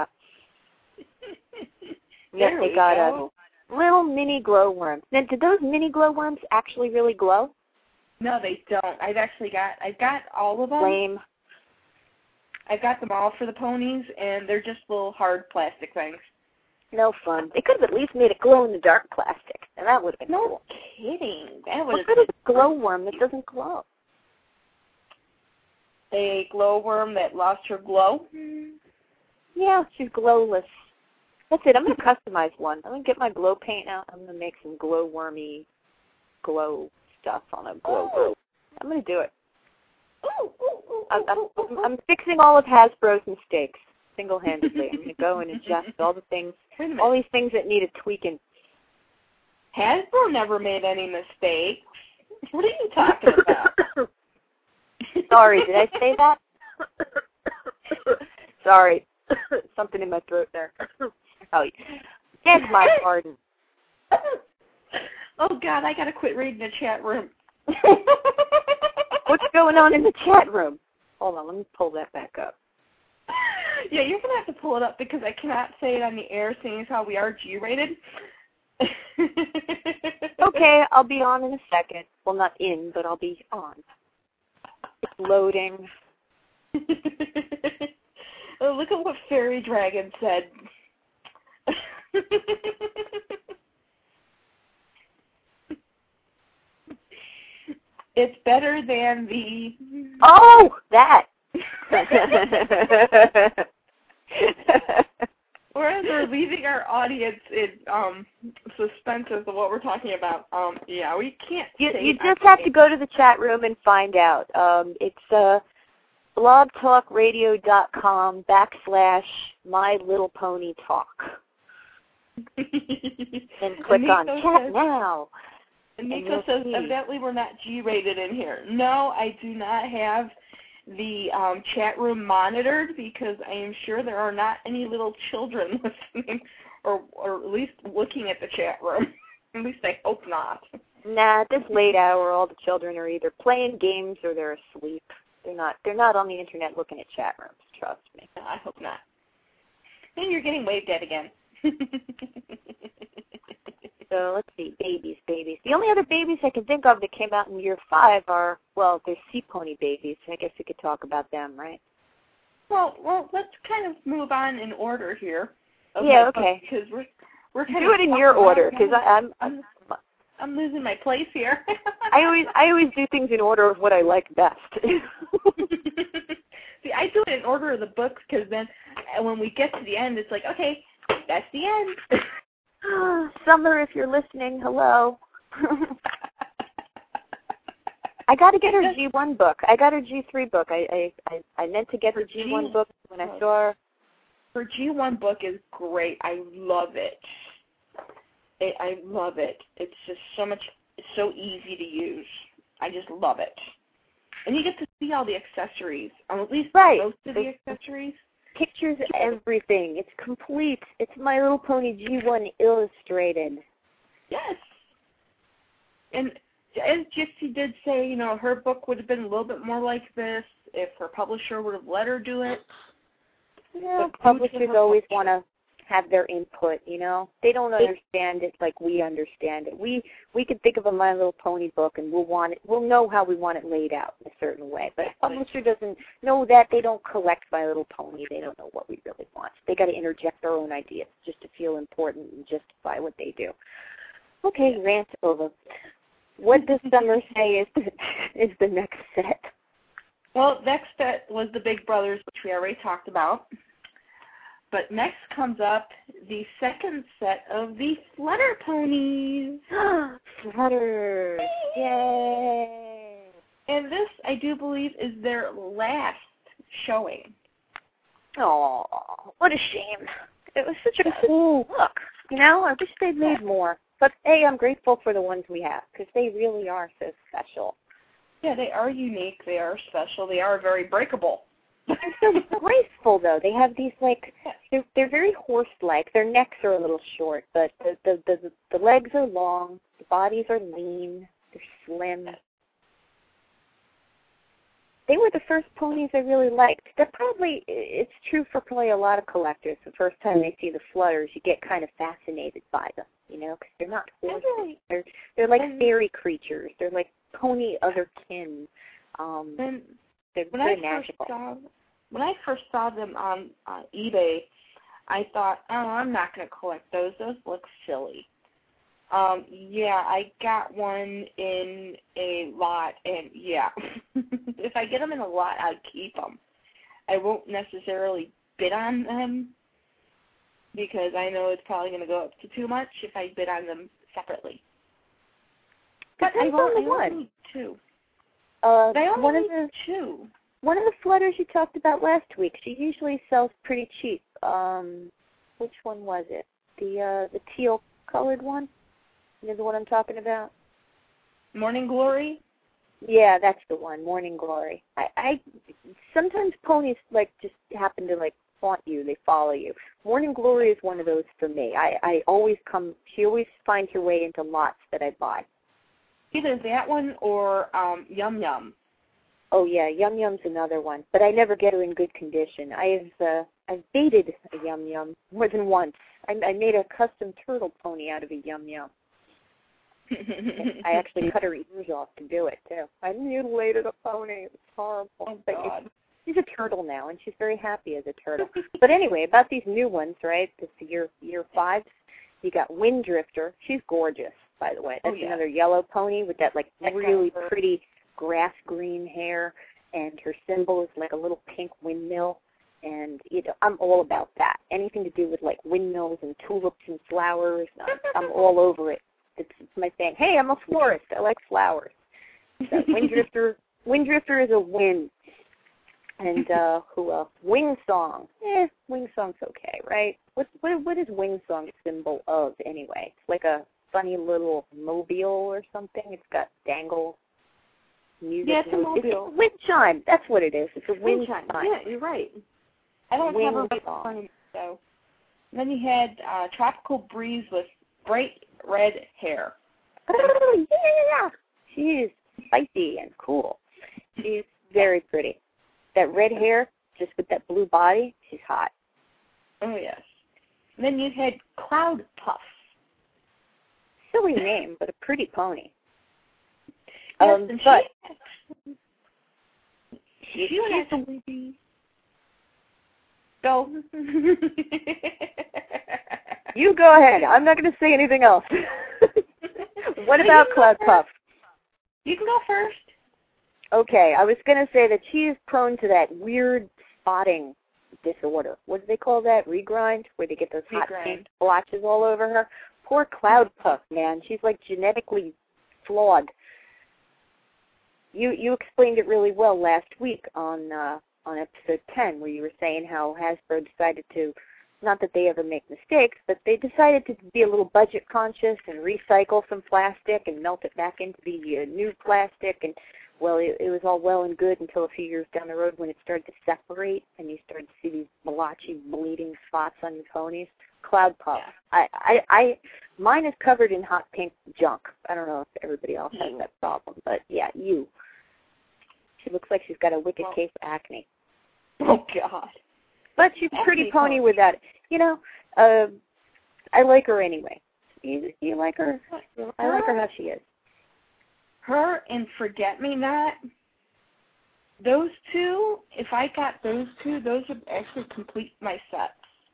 There they got a little mini glowworms. Now, did those mini glowworms actually really glow? No, they don't. I've got all of them. Lame. I've got them all for the ponies, and they're just little hard plastic things. No fun. They could have at least made it glow-in-the-dark plastic, and that would have been cool. No kidding. That would have been a glowworm that doesn't glow. A glowworm that lost her glow? Yeah, she's glowless. That's it. I'm going to customize one. I'm going to get my glow paint out. I'm going to make some glowwormy glow stuff on a glow. I'm going to do it. I'm fixing all of Hasbro's mistakes single-handedly. I'm going to go and adjust all the things, all these things that needed tweaking. Hasbro never made any mistakes. What are you talking about? Sorry, did I say that? Sorry. Something in my throat there. Oh, beg my pardon. Oh, God, I got to quit reading the chat room. What's going on in the chat room? Hold on, let me pull that back up. Yeah, you're going to have to pull it up because I cannot say it on the air, seeing as how we are G-rated. Okay, I'll be on in a second. Well, not in, but I'll be on. It's loading. Oh, look at what Fairy Dragon said. It's better than the... Oh, that! We're leaving our audience in suspense as to what we're talking about. Yeah, we can't. You just have to go to the chat room and find out. It's blogtalkradio.com/MyLittlePonyTalk. And click on chat now. And Nico says, evidently we're not G-rated in here. No, I do not have the chat room monitored because I am sure there are not any little children listening or at least looking at the chat room. At least I hope not. Nah, at this late hour, all the children are either playing games or they're asleep. They're not on the internet looking at chat rooms, trust me. No, I hope not. And you're getting waved at again. So let's see, babies. The only other babies I can think of that came out in year 5 are, well, they're sea pony babies. I guess we could talk about them, right? Well, let's kind of move on in order here. Okay, yeah, okay. Because we're kind do it in your order, because I'm losing my place here. I always do things in order of what I like best. See, I do it in order of the books because then when we get to the end, it's like, okay, that's the end. Summer, if you're listening, hello. I got to get her G1 book. I got her G3 book. I meant to get her G1 book when I saw her. Her G1 book is great. I love it. I love it. It's just it's so easy to use. I just love it. And you get to see all the accessories, at least most of the accessories. Pictures, everything. It's complete. It's My Little Pony G1 Illustrated. Yes. And as Gypsy did say, her book would have been a little bit more like this if her publisher would have let her do it. Yeah, publishers always want to have their input, They don't understand it like we understand it. We could think of a My Little Pony book and we'll know how we want it laid out in a certain way. But a publisher doesn't know that. They don't collect My Little Pony. They don't know what we really want. They got to interject their own ideas just to feel important and justify what they do. Okay, rant over. What does Summer say is the next set? Well, next set was the Big Brothers, which we already talked about. But next comes up the second set of the Flutter Ponies. Flutter! Yay! And this, I do believe, is their last showing. Oh, what a shame. It was such a cool look. I wish they'd made more. But, hey, I'm grateful for the ones we have, because they really are so special. Yeah, they are unique. They are special. They are very breakable. They're so graceful, though. They have these, they're very horse-like. Their necks are a little short, but the legs are long. The bodies are lean. They're slim. They were the first ponies I really liked. It's true for probably a lot of collectors. The first time they see the Flutters, you get kind of fascinated by them, because they're not horses. They're like fairy creatures. They're like pony other kin. They're very magical. When I first saw them on eBay, I thought, I'm not going to collect those. Those look silly. I got one in a lot, and if I get them in a lot, I'd keep them. I won't necessarily bid on them because I know it's probably going to go up to too much if I bid on them separately. But I only need two. I only need two. One of the Flutters you talked about last week, she usually sells pretty cheap. Which one was it? The teal-colored one? You know the one I'm talking about? Morning Glory? Yeah, that's the one, Morning Glory. I sometimes ponies just happen to haunt you. They follow you. Morning Glory is one of those for me. She always finds her way into lots that I buy. Either that one or Yum Yum. Oh yeah, Yum Yum's another one, but I never get her in good condition. I've baited a Yum Yum more than once. I made a custom turtle pony out of a Yum Yum. I actually cut her ears off to do it too. I mutilated a pony. It was horrible. Oh God. She's a turtle now, and she's very happy as a turtle. But anyway, about these new ones, right? This year 5. You got Wind Drifter. She's gorgeous, by the way. That's another yellow pony with that really pretty grass green hair, and her symbol is like a little pink windmill, and I'm all about that. Anything to do with windmills and tulips and flowers, I'm all over it. It's my thing. Hey, I'm a florist. I like flowers. So Wind Drifter is a win. And who else? Wing Song. Wing Song's okay, right? What is Wing Song a symbol of anyway? It's like a funny little mobile or something. It's got dangle music. Yeah, it's a mobile. It's a wind chime. That's what it is. It's a wind chime. Yeah, you're right. I don't have a right so. And then you had Tropical Breeze with bright red hair. Oh, yeah! She is spicy and cool. She's very pretty. That red hair, just with that blue body, she's hot. Oh, yes. And then you had Cloud Puff. Silly name, but a pretty pony. Yes, but she's actually... Go. You go ahead. I'm not going to say anything else. What about Cloud Puff? You can go first. Okay, I was going to say that she is prone to that weird spotting disorder. What do they call that? Regrind? Where they get those hot pink blotches all over her? Poor Cloud Puff, man. She's like genetically flawed. You explained it really well last week on episode 10, where you were saying how Hasbro decided to, not that they ever make mistakes, but they decided to be a little budget conscious and recycle some plastic and melt it back into the new plastic. And, well, it was all well and good until a few years down the road when it started to separate and you started to see these blotchy, bleeding spots on your ponies. Cloud Puff. Yeah. Mine is covered in hot pink junk. I don't know if everybody else has that problem, but yeah, She looks like she's got a wicked case of acne. Oh, God. But she's a pretty pony without it. You know, I like her anyway. You like her? I like her how she is. Her and Forget Me Not, those two, if I got those two, those would actually complete my sets.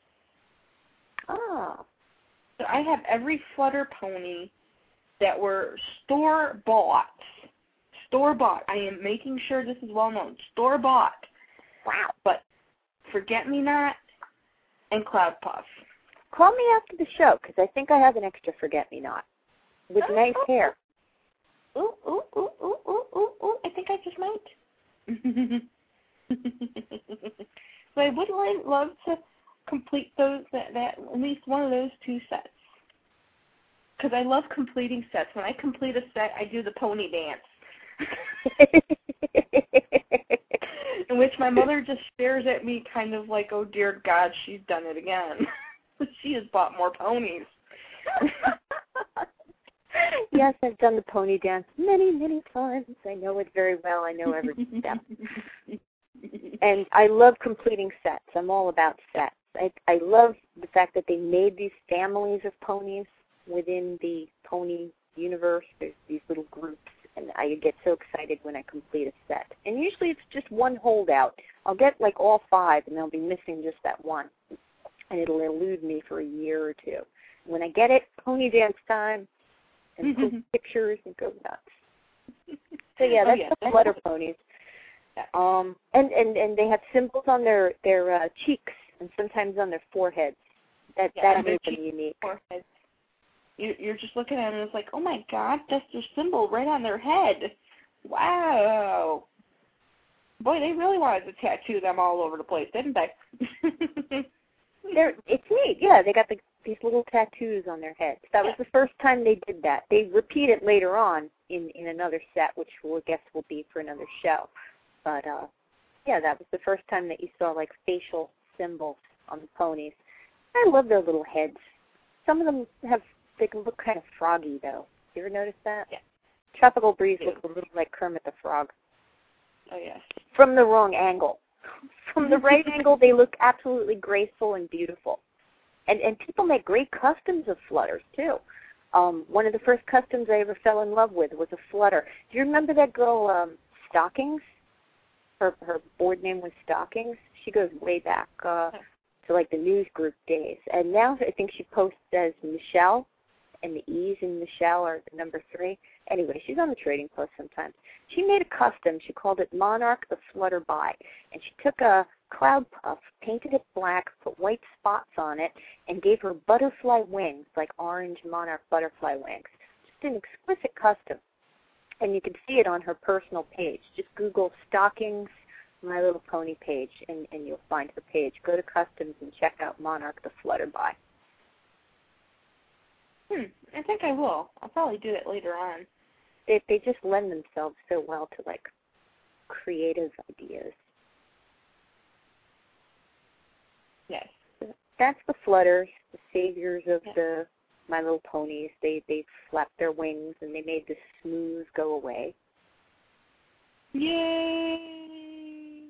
Oh. So I have every Flutter pony that were store-bought. Store-bought. I am making sure this is well known. Store-bought. Wow. But Forget Me Not and Cloud Puff. Call me after the show, because I think I have an extra Forget Me Not with nice hair. Ooh. I think I just might. So I would love to complete those, that at least one of those two sets. Because I love completing sets. When I complete a set, I do the pony dance. In which my mother just stares at me kind of like, oh, dear God, she's done it again. She has bought more ponies. Yes, I've done the pony dance many, many times. I know it very well. I know every step. And I love completing sets. I'm all about sets. I love the fact that they made these families of ponies within the pony universe. There's these little groups, and I get so excited when I complete a set. And usually it's just one holdout. I'll get like all 5, and they'll be missing just that one. And it'll elude me for a year or two. When I get it, pony dance time, and post pictures and go nuts. So yeah, that's the Flutter ponies. And they have symbols on their cheeks and sometimes on their foreheads. That makes them unique. Foreheads. You're just looking at them and it's like, oh my God, that's their symbol right on their head. Wow. Boy, they really wanted to tattoo them all over the place, didn't they? It's neat. Yeah, they got these little tattoos on their heads. That was the first time they did that. They repeat it later on in another set, which I guess will be for another show. But, yeah, that was the first time that you saw, like, facial symbols on the ponies. I love their little heads. Some of them they can look kind of froggy, though. You ever notice that? Yeah. Tropical Breeze looks a little like Kermit the Frog. Oh, yes. From the wrong angle. From the right angle, they look absolutely graceful and beautiful. And people make great customs of Flutters, too. One of the first customs I ever fell in love with was a Flutter. Do you remember that girl, Stockings? Her board name was Stockings. She goes way back to, like, the news group days. And now I think she posts as Michelle, and the E's in Michelle are the number 3. Anyway, she's on the Trading Post sometimes. She made a custom. She called it Monarch the Flutterby. And she took a Cloud Puff, painted it black, put white spots on it, and gave her butterfly wings, like orange Monarch butterfly wings. Just an exquisite custom. And you can see it on her personal page. Just Google Stockings My Little Pony page, and you'll find her page. Go to Customs and check out Monarch the Flutterby. I think I will. I'll probably do it later on. They just lend themselves so well to, like, creative ideas. Yes. That's the Flutters, the saviors of the My Little Ponies. They flapped their wings and they made the smooth go away. Yay!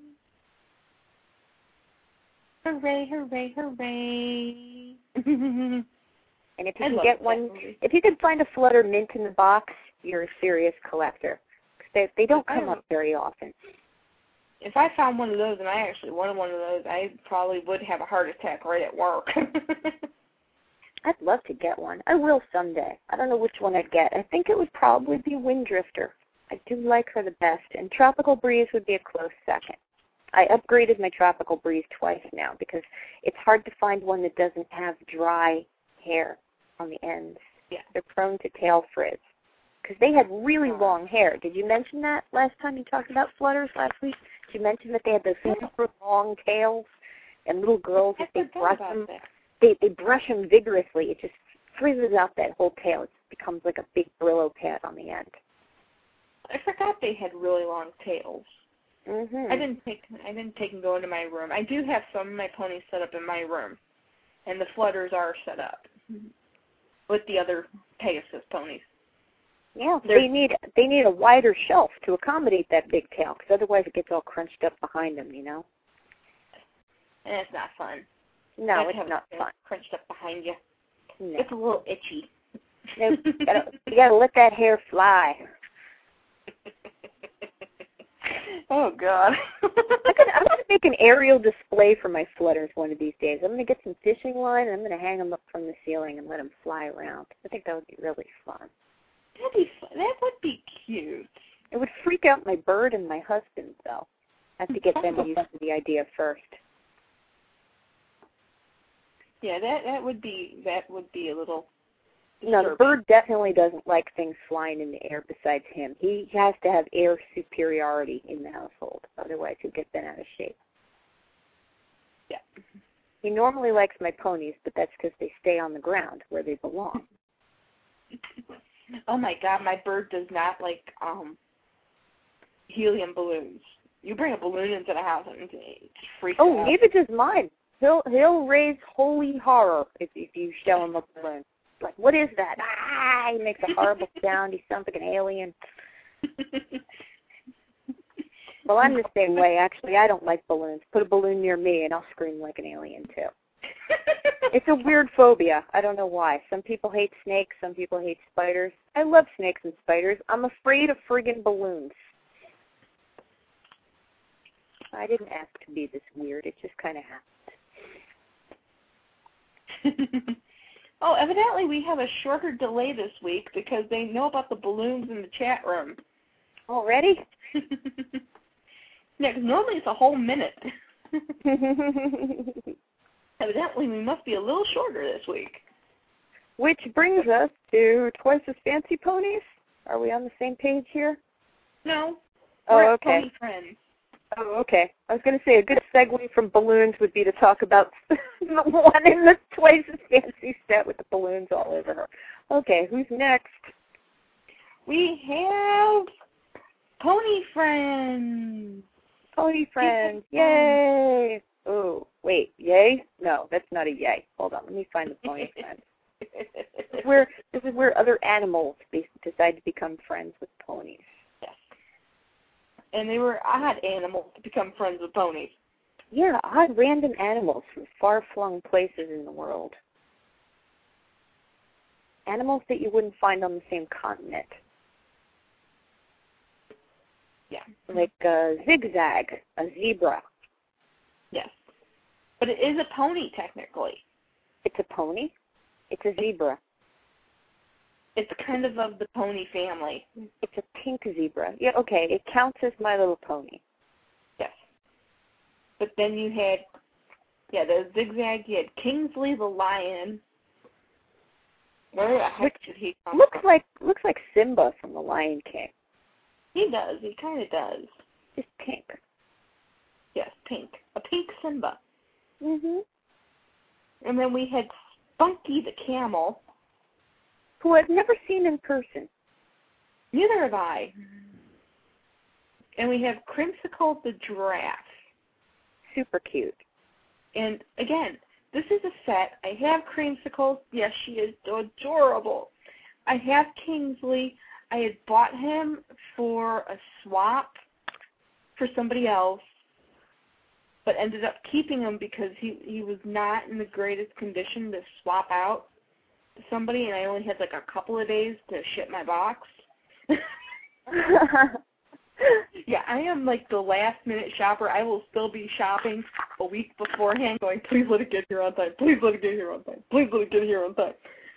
Hooray, hooray, hooray. And if you can get one, if you can find a Flutter mint in the box, you're a serious collector. They don't come up very often. If I found one of those and I actually wanted one of those, I probably would have a heart attack right at work. I'd love to get one. I will someday. I don't know which one I'd get. I think it would probably be Wind Drifter. I do like her the best, and Tropical Breeze would be a close second. I upgraded my Tropical Breeze twice now because it's hard to find one that doesn't have dry hair on the ends. Yeah. They're prone to tail frizz because they had really long hair. Did you mention that last time you talked about Flutters last week? Did you mention that they had those super long tails and little girls, if they brush them, they brush them vigorously. It just frizzes out that whole tail. It becomes like a big Brillo pad on the end. I forgot they had really long tails. Mm-hmm. I didn't take and go into my room. I do have some of my ponies set up in my room, and the Flutters are set up with the other Pegasus ponies. Yeah, they need a wider shelf to accommodate that big tail, because otherwise it gets all crunched up behind them, you know. And it's not fun. No, it's not fun. Crunched up behind you. No. It's a little itchy. You gotta let that hair fly. Oh, God. I'm going to make an aerial display for my Flutters one of these days. I'm going to get some fishing line, and I'm going to hang them up from the ceiling and let them fly around. I think that would be really fun. That'd be fun. That would be cute. It would freak out my bird and my husband, though. I have to get them used to the idea first. Yeah, that would be a little No, the bird definitely doesn't like things flying in the air besides him. He has to have air superiority in the household. Otherwise, he'll get bent out of shape. Yeah. He normally likes my ponies, but that's because they stay on the ground where they belong. Oh, my God, my bird does not like helium balloons. You bring a balloon into the house and it just freaks out. Oh, neither does mine. He'll raise holy horror if you show him a balloon. Like, what is that? Ah! He makes a horrible sound. He sounds like an alien. Well, I'm the same way, actually. I don't like balloons. Put a balloon near me, and I'll scream like an alien, too. It's a weird phobia. I don't know why. Some people hate snakes. Some people hate spiders. I love snakes and spiders. I'm afraid of friggin' balloons. I didn't ask to be this weird. It just kind of happened. Oh, evidently we have a shorter delay this week because they know about the balloons in the chat room. Already? Yeah, because normally it's a whole minute. Evidently we must be a little shorter this week. Which brings us to Twice as Fancy Ponies. Are we on the same page here? No. Oh, okay. Pony friends. Oh, okay. I was going to say a good segue from balloons would be to talk about the one in the Twice as Fancy set with the balloons all over her. Okay, who's next? We have Pony Friends. Pony Friends. Yay! Oh, wait, yay? No, that's not a yay. Hold on, let me find the Pony Friends. This is where other animals decide to become friends with ponies. And they were odd animals to become friends with ponies. Yeah, odd random animals from far-flung places in the world. Animals that you wouldn't find on the same continent. Yeah. Like Zigzag, a zebra. Yes. But it is a pony, technically. It's a pony? It's a zebra. It's kind of the pony family. It's a pink zebra. Yeah, okay, it counts as My Little Pony. Yes. But then you had, the Zigzag, you had Kingsley the lion. Where the heck did he come from? Looks like Simba from The Lion King. He does. He kind of does. Just pink. Yes, pink. A pink Simba. Mhm. And then we had Spunky the camel. who I've never seen in person. Neither have I. And we have Creamsicle the giraffe. Super cute. And again, this is a set. I have Creamsicle. Yes, she is adorable. I have Kingsley. I had bought him for a swap for somebody else, but ended up keeping him because he was not in the greatest condition to swap out to somebody, and I only had like a couple of days to ship my box. Yeah, I am like the last-minute shopper. I will still be shopping a week beforehand going, please let it get here on time. Please let it get here on time. Please let it get here on time.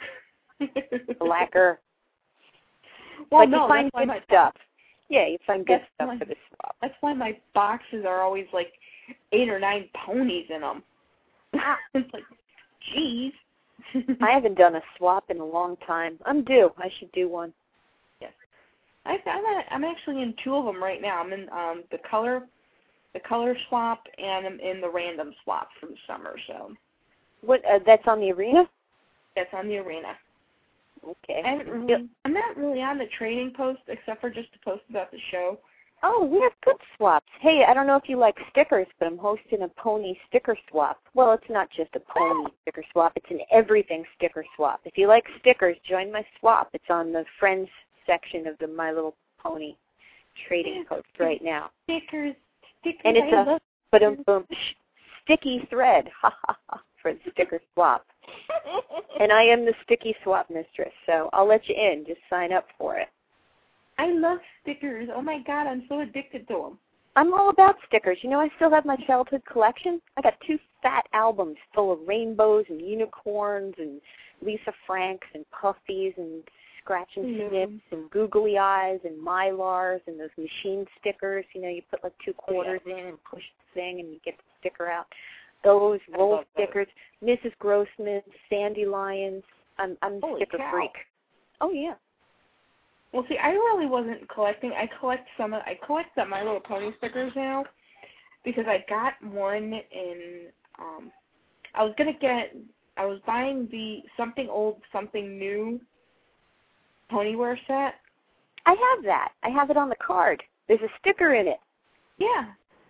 Lacquer. Well, but no, you find good stuff. Yeah, you find good stuff for the swap. That's why my boxes are always like 8 or 9 ponies in them. It's like, geez. I haven't done a swap in a long time. I'm due. I should do one. Yes. I'm actually in 2 of them right now. I'm in the color swap, and I'm in the random swap from the summer. So. What? That's on the arena? That's on the arena. Okay. I'm not really on the trading post except for just to post about the show. Oh, we have good swaps. Hey, I don't know if you like stickers, but I'm hosting a pony sticker swap. Well, it's not just a pony sticker swap. It's an everything sticker swap. If you like stickers, join my swap. It's on the Friends section of the My Little Pony trading post right now. Stickers. And it's a sticky thread for the sticker swap. And I am the sticky swap mistress, so I'll let you in. Just sign up for it. I love stickers. Oh, my God, I'm so addicted to them. I'm all about stickers. You know, I still have my childhood collection. I got 2 fat albums full of rainbows and unicorns and Lisa Franks and Puffies and Scratch and Snips and Googly Eyes and Mylars and those machine stickers. You know, you put like 2 quarters in and push the thing and you get the sticker out. Those roll stickers, Mrs. Grossman, Sandy Lyons. I'm a sticker freak. Oh, yeah. Well, see, I really wasn't collecting. I collect some My Little Pony stickers now because I got one in. I was buying the Something Old, Something New Ponyware set. I have that. I have it on the card. There's a sticker in it. Yeah.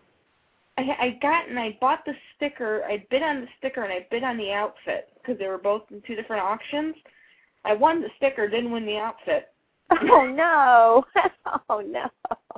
I bought the sticker. I bid on the sticker and I bid on the outfit because they were both in 2 different auctions. I won the sticker, didn't win the outfit. Oh, no. Oh, no.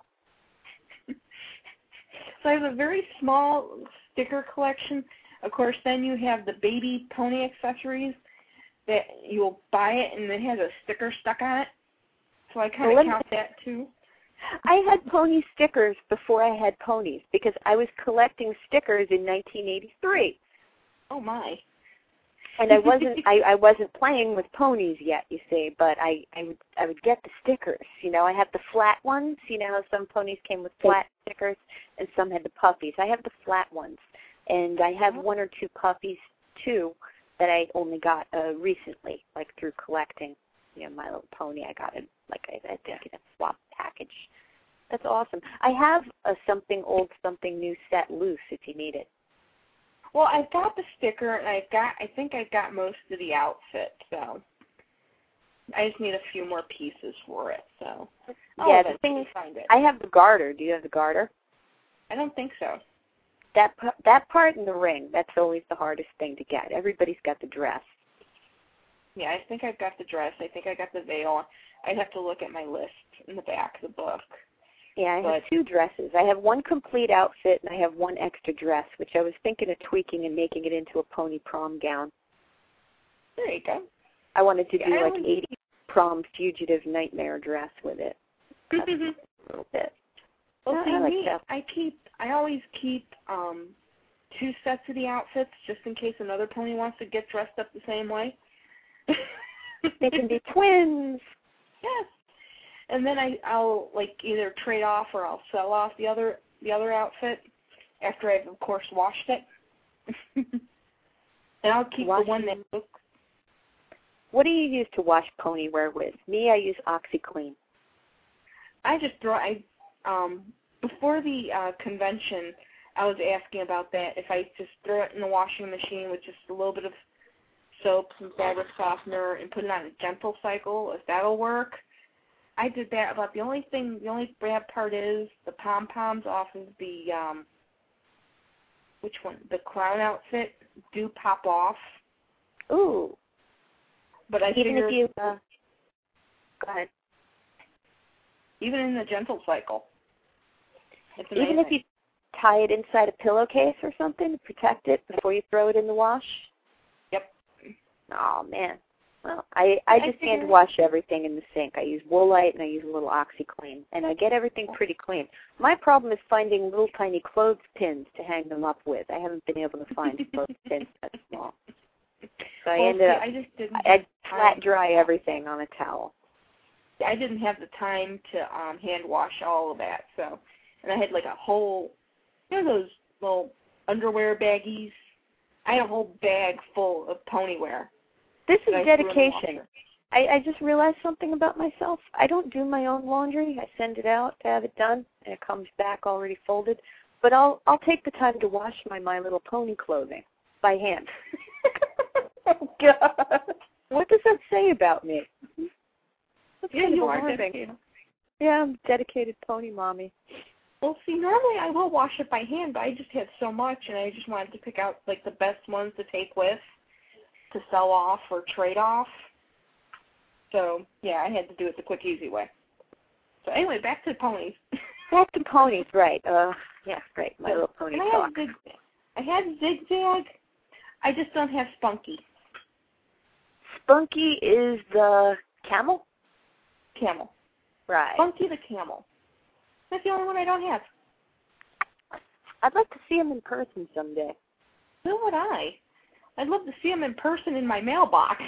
So I have a very small sticker collection. Of course, then you have the baby pony accessories that you'll buy it and it has a sticker stuck on it. So I kind of count that, too. I had pony stickers before I had ponies because I was collecting stickers in 1983. Oh, my. And I wasn't playing with ponies yet, you see, but I would get the stickers. You know, I had the flat ones. You know, some ponies came with flat stickers, and some had the puffies. I have the flat ones, and I have 1 or 2 puffies too that I only got recently, like through collecting. You know, My Little Pony. I got it I think in a swap package. That's awesome. I have a Something Old, Something New set loose if you need it. Well, I've got the sticker, and I think I've got most of the outfit, so I just need a few more pieces for it. So yeah, the thing is, I have the garter. Do you have the garter? I don't think so. That part and the ring, that's always the hardest thing to get. Everybody's got the dress. Yeah, I think I've got the dress. I think I got the veil. I'd have to look at my list in the back of the book. Yeah, I have 2 dresses. I have 1 complete outfit, and I have 1 extra dress, which I was thinking of tweaking and making it into a pony prom gown. There you go. I wanted to do like 80 prom fugitive nightmare dress with it. A little bit. Well, see, I always keep 2 sets of the outfits just in case another pony wants to get dressed up the same way. They can be twins. Yes. And then I'll like either trade off or I'll sell off the other outfit after I've of course washed it. And I'll keep the one that looks. What do you use to wash pony wear with? Me, I use OxiClean. I just before the convention, I was asking about that. If I just throw it in the washing machine with just a little bit of soap, some fabric softener, and put it on a gentle cycle, if that'll work. I did that. About the only bad part is the pom-poms off of the, which one? The clown outfit do pop off. Ooh. But I even figured, if you, go ahead. Even in the gentle cycle. It's amazing. Even if you tie it inside a pillowcase or something to protect it before you throw it in the wash? Yep. Oh, man. Well, I just hand wash everything in the sink. I use Woolite and I use a little OxyClean, and I get everything pretty clean. My problem is finding little tiny clothespins to hang them up with. I haven't been able to find clothespins that small. So I ended up, I flat dry everything on a towel. I didn't have the time to hand wash all of that, so, and I had like a whole, those little underwear baggies? I had a whole bag full of pony wear. This is dedication. I just realized something about myself. I don't do my own laundry. I send it out to have it done, and it comes back already folded. But I'll take the time to wash my My Little Pony clothing by hand. Oh, God. What does that say about me? That's kind you of are alarming. dedicated. Yeah, I'm a dedicated pony mommy. Well, see, normally I will wash it by hand, but I just had so much, and I just wanted to pick out, like, the best ones to take with, to sell off or trade off. So, yeah, I had to do it the quick, easy way. So, anyway, back to ponies. Back to ponies, right. Yeah, right, My Little Pony talk. I had Zigzag. I just don't have Spunky. Spunky is the camel? Camel. Right. Spunky the camel. That's the only one I don't have. I'd like to see him in person someday. So would I. I'd love to see him in person in my mailbox.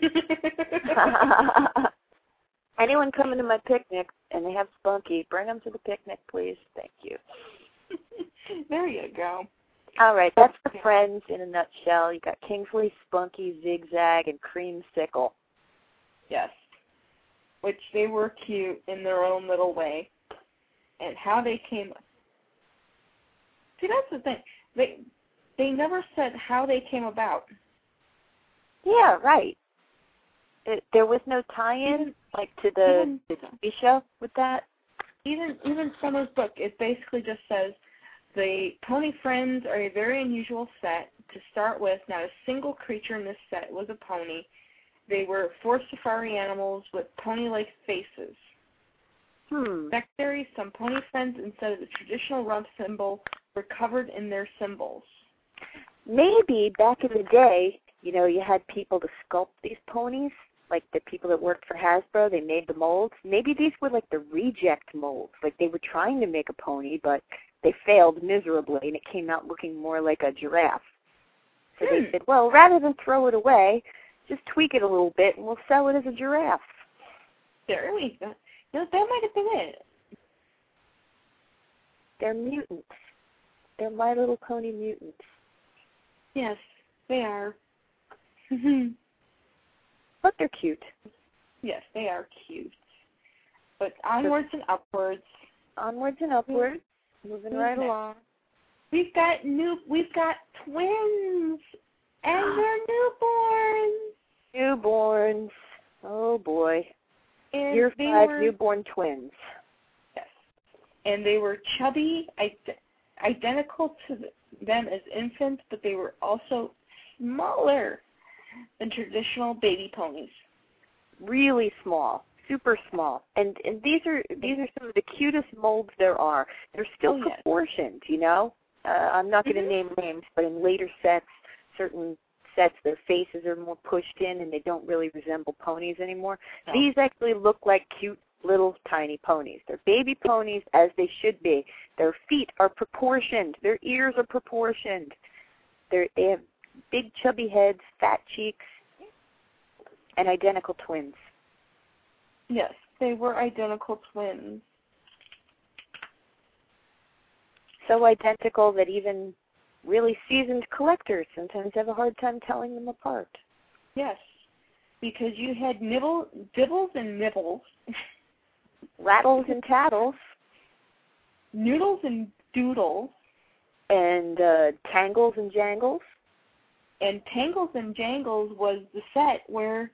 Anyone coming to my picnic and they have Spunky, bring them to the picnic, please. Thank you. There you go. All right, that's the friends in a nutshell. You got Kingsley, Spunky, Zigzag, and Creamsicle. Yes. Which they were cute in their own little way. And how they came... See, that's the thing. They never said how they came about. Yeah, right. There was no tie-in, like, to the TV show with that? Even Summer's book, it basically just says, the Pony Friends are a very unusual set. To start with, not a single creature in this set was a pony. They were 4 safari animals with pony-like faces. Secondary, some Pony Friends, instead of the traditional rump symbol, were covered in their symbols. Maybe back in the day, you had people to sculpt these ponies, like the people that worked for Hasbro, they made the molds. Maybe these were like the reject molds, like they were trying to make a pony, but they failed miserably, and it came out looking more like a giraffe. So they said, well, rather than throw it away, just tweak it a little bit, and we'll sell it as a giraffe. There we go. That might have been it. They're mutants. They're My Little Pony mutants. Yes, they are. But they're cute. Yes, they are cute. But onwards and upwards. Onwards and upwards. Moving right along. We've got twins, and they're newborns. Newborns. Oh boy. And Year 5 newborn twins. Yes. And they were chubby, identical to them as infants, but they were also smaller than traditional baby ponies. Really small. Super small. And these are some of the cutest molds there are. They're still proportioned, I'm not going to name names, but in later sets, certain sets, their faces are more pushed in and they don't really resemble ponies anymore. No. These actually look like cute little tiny ponies. They're baby ponies as they should be. Their feet are proportioned. Their ears are proportioned. They have big chubby heads, fat cheeks, and identical twins. Yes, they were identical twins. So identical that even really seasoned collectors sometimes have a hard time telling them apart. Yes, because you had dibbles and nibbles. Rattles and tattles. Noodles and doodles. And tangles and jangles. And Tangles and Jangles was the set where,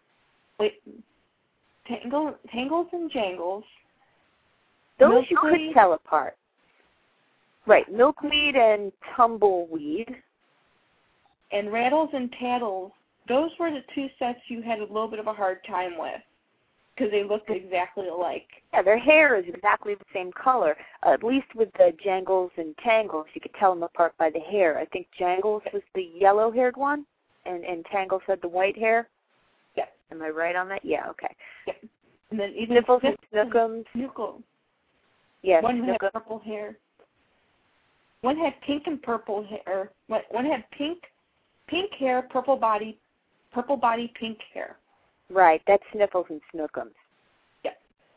Tangles and Jangles. Those Milkweed, you could tell apart. Right, Milkweed and Tumbleweed. And Rattles and Tattles, those were the two sets you had a little bit of a hard time with because they looked exactly alike. Yeah, their hair is exactly the same color. At least with the Jangles and Tangles, you could tell them apart by the hair. I think Jangles was the yellow-haired one, and Tangles had the white hair. Yeah. Am I right on that? Yeah, okay. Yeah. And then even Sniffles and Snookums. Snookums. Yes, one had purple hair. One had pink and purple hair. One had pink hair, purple body, pink hair. Right, that's Sniffles and Snookums. Yeah.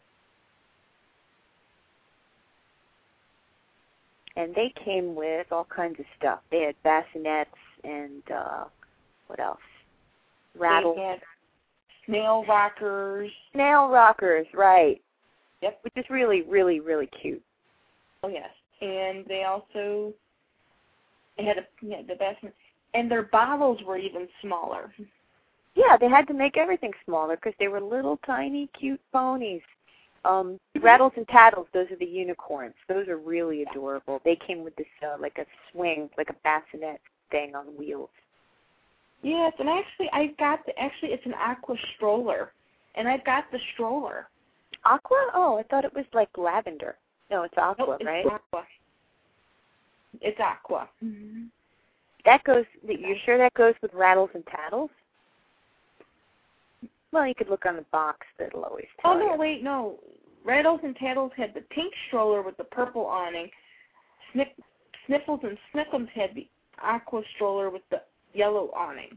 And they came with all kinds of stuff. They had bassinets and, what else? Rattles. They had snail rockers. Snail rockers, right. Yep. Which is really, really, really cute. Oh, yes. And they also had the bassinet. And their bottles were even smaller. Yeah, they had to make everything smaller because they were little, tiny, cute ponies. Rattles and Tattles, those are the unicorns. Those are really adorable. They came with this, like a swing, like a bassinet thing on wheels. Yes, and it's an aqua stroller. And I've got the stroller. Aqua? Oh, I thought it was like lavender. No, it's aqua, nope, it's right? Aqua. It's aqua. Mm-hmm. You're sure that goes with Rattles and Tattles? Well, you could look on the box. That'll always tell you. Oh, no, wait, no. Rattles and Tattles had the pink stroller with the purple awning. Sniffles and Snookums had the aqua stroller with the yellow awning.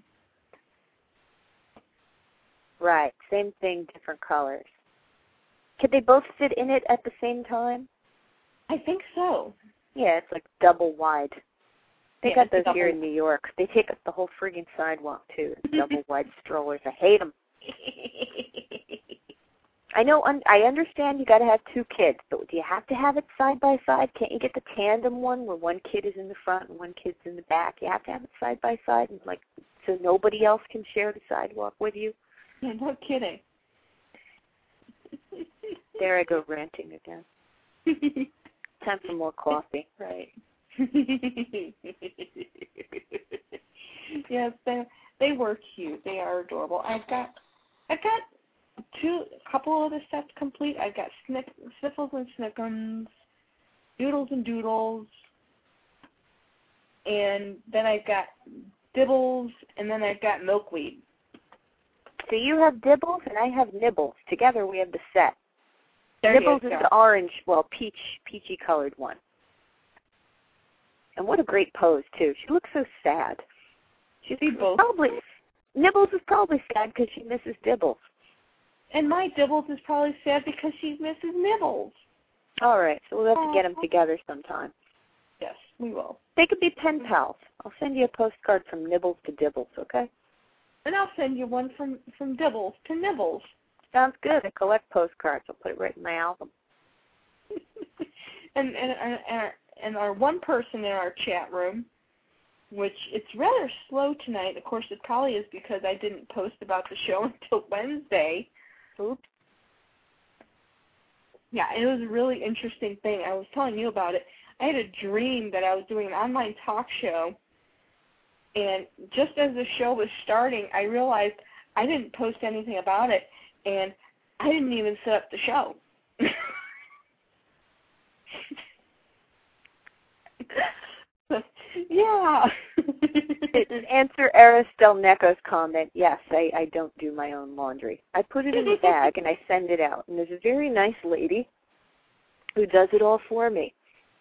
Right. Same thing, different colors. Could they both fit in it at the same time? I think so. Yeah, it's like double wide. They got those here in New York. They take up the whole friggin' sidewalk, too. Double wide strollers. I hate them. I know. I understand you got to have two kids, but do you have to have it side by side? Can't you get the tandem one where one kid is in the front and one kid's in the back? You have to have it side by side, and so nobody else can share the sidewalk with you. Yeah, no kidding. There I go ranting again. Time for more coffee. Right. Yes, they were cute. They are adorable. I've got a couple of the sets complete. I've got Sniffles and Snookums, Doodles and Doodles, and then I've got Dibbles, and then I've got Milkweed. So you have Dibbles and I have Nibbles. Together we have the set. There Nibbles is the orange, peachy colored one. And what a great pose, too. She looks so sad. Nibbles is probably sad because she misses Dibbles. And my Dibbles is probably sad because she misses Nibbles. All right, so we'll have to get them together sometime. Yes, we will. They could be pen pals. I'll send you a postcard from Nibbles to Dibbles, okay? And I'll send you one from Dibbles to Nibbles. Sounds good. I collect postcards. I'll put it right in my album. and our one person in our chat room, which it's rather slow tonight. Of course, it probably is because I didn't post about the show until Wednesday. Oops. Yeah, it was a really interesting thing. I was telling you about it. I had a dream that I was doing an online talk show, and just as the show was starting, I realized I didn't post anything about it, and I didn't even set up the show. Yeah. Answer Aristel Neco's comment, yes, I don't do my own laundry. I put it in a bag and I send it out. And there's a very nice lady who does it all for me.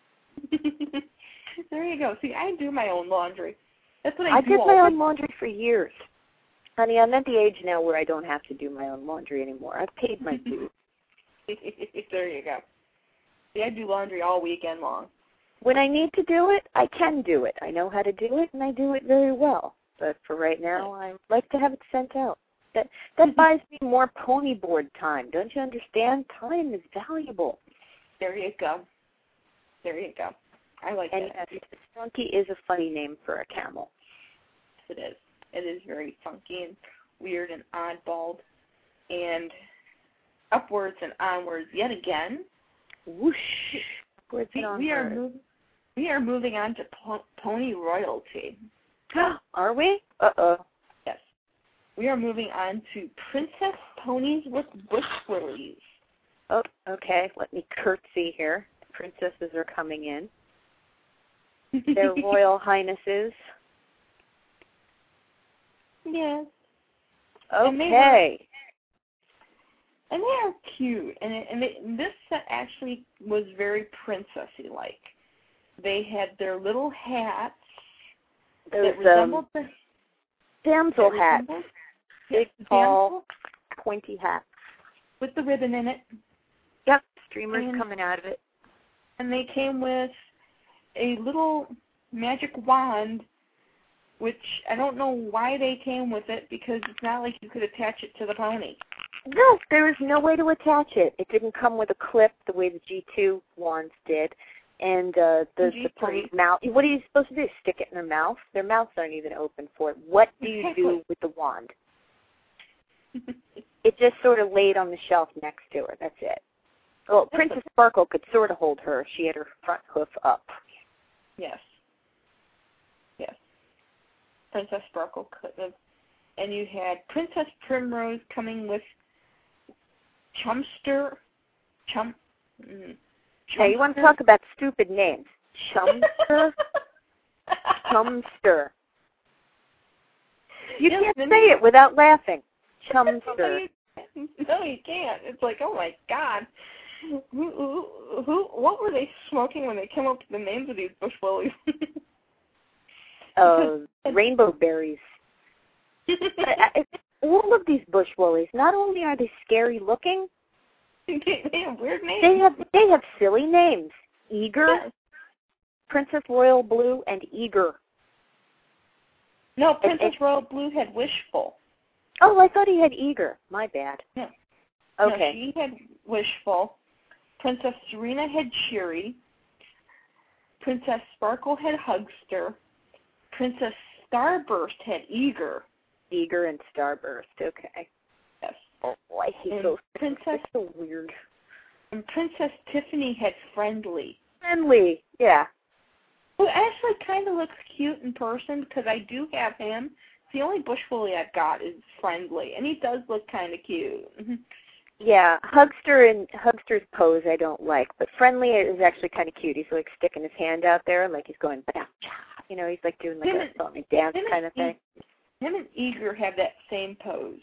There you go. See, I do my own laundry. That's what I do. I did my own laundry for years. Honey, I'm at the age now where I don't have to do my own laundry anymore. I've paid my dues. There you go. See, I do laundry all weekend long. When I need to do it, I can do it. I know how to do it, and I do it very well. But for right now, I like to have it sent out. That buys me more pony board time. Don't you understand? Time is valuable. There you go. There you go. I like and that. And Spunky is a funny name for a camel. it is. It is very funky and weird and oddball. And upwards and onwards yet again. Whoosh. Upwards and onwards. We are moving on to pony royalty. Are we? Uh-oh. Yes. We are moving on to princess ponies with bush willies. Oh, okay. Let me curtsy here. Princesses are coming in. Their royal highnesses. Yes. Okay. And they are cute. And this set actually was very princessy-like. They had their little hats that resembled the damsel hats. Big, tall, pointy hats. With the ribbon in it. Yep, streamers coming out of it. And they came with a little magic wand, which I don't know why they came with it, because it's not like you could attach it to the pony. No, there was no way to attach it. It didn't come with a clip the way the G2 wands did. And the pony's mouth, what are you supposed to do, stick it in their mouth? Their mouths aren't even open for it. What do you do with the wand? It just sort of laid on the shelf next to her. That's it. Well, Princess Sparkle could sort of hold her. She had her front hoof up. Yes. Yes. Princess Sparkle could have. And you had Princess Primrose coming with Chumster. Now, you want to talk about stupid names. Chumster? Chumster. You can't say it without laughing. Chumster. No, you can't. It's like, oh my God. What were they smoking when they came up with the names of these bush willies? Rainbow berries. All of these bush willies, not only are they scary looking, they have weird names. They have silly names. Eager, yes. Princess Royal Blue, and Eager. No, Princess Royal Blue had Wishful. Oh, I thought he had Eager. My bad. No. Okay. No, she had Wishful. Princess Serena had Cheery. Princess Sparkle had Hugster. Princess Starburst had Eager. Eager and Starburst. Okay. Yes. Oh, I hate those. They're so weird. And Princess Tiffany had Friendly. Friendly, yeah. Who actually kind of looks cute in person, because I do have him. The only bush willie I've got is Friendly, and he does look kind of cute. Yeah, Hugster's pose I don't like, but Friendly is actually kind of cute. He's like sticking his hand out there, like he's going, you know, he's like doing like a dance kind of thing. Him and Eager have that same pose.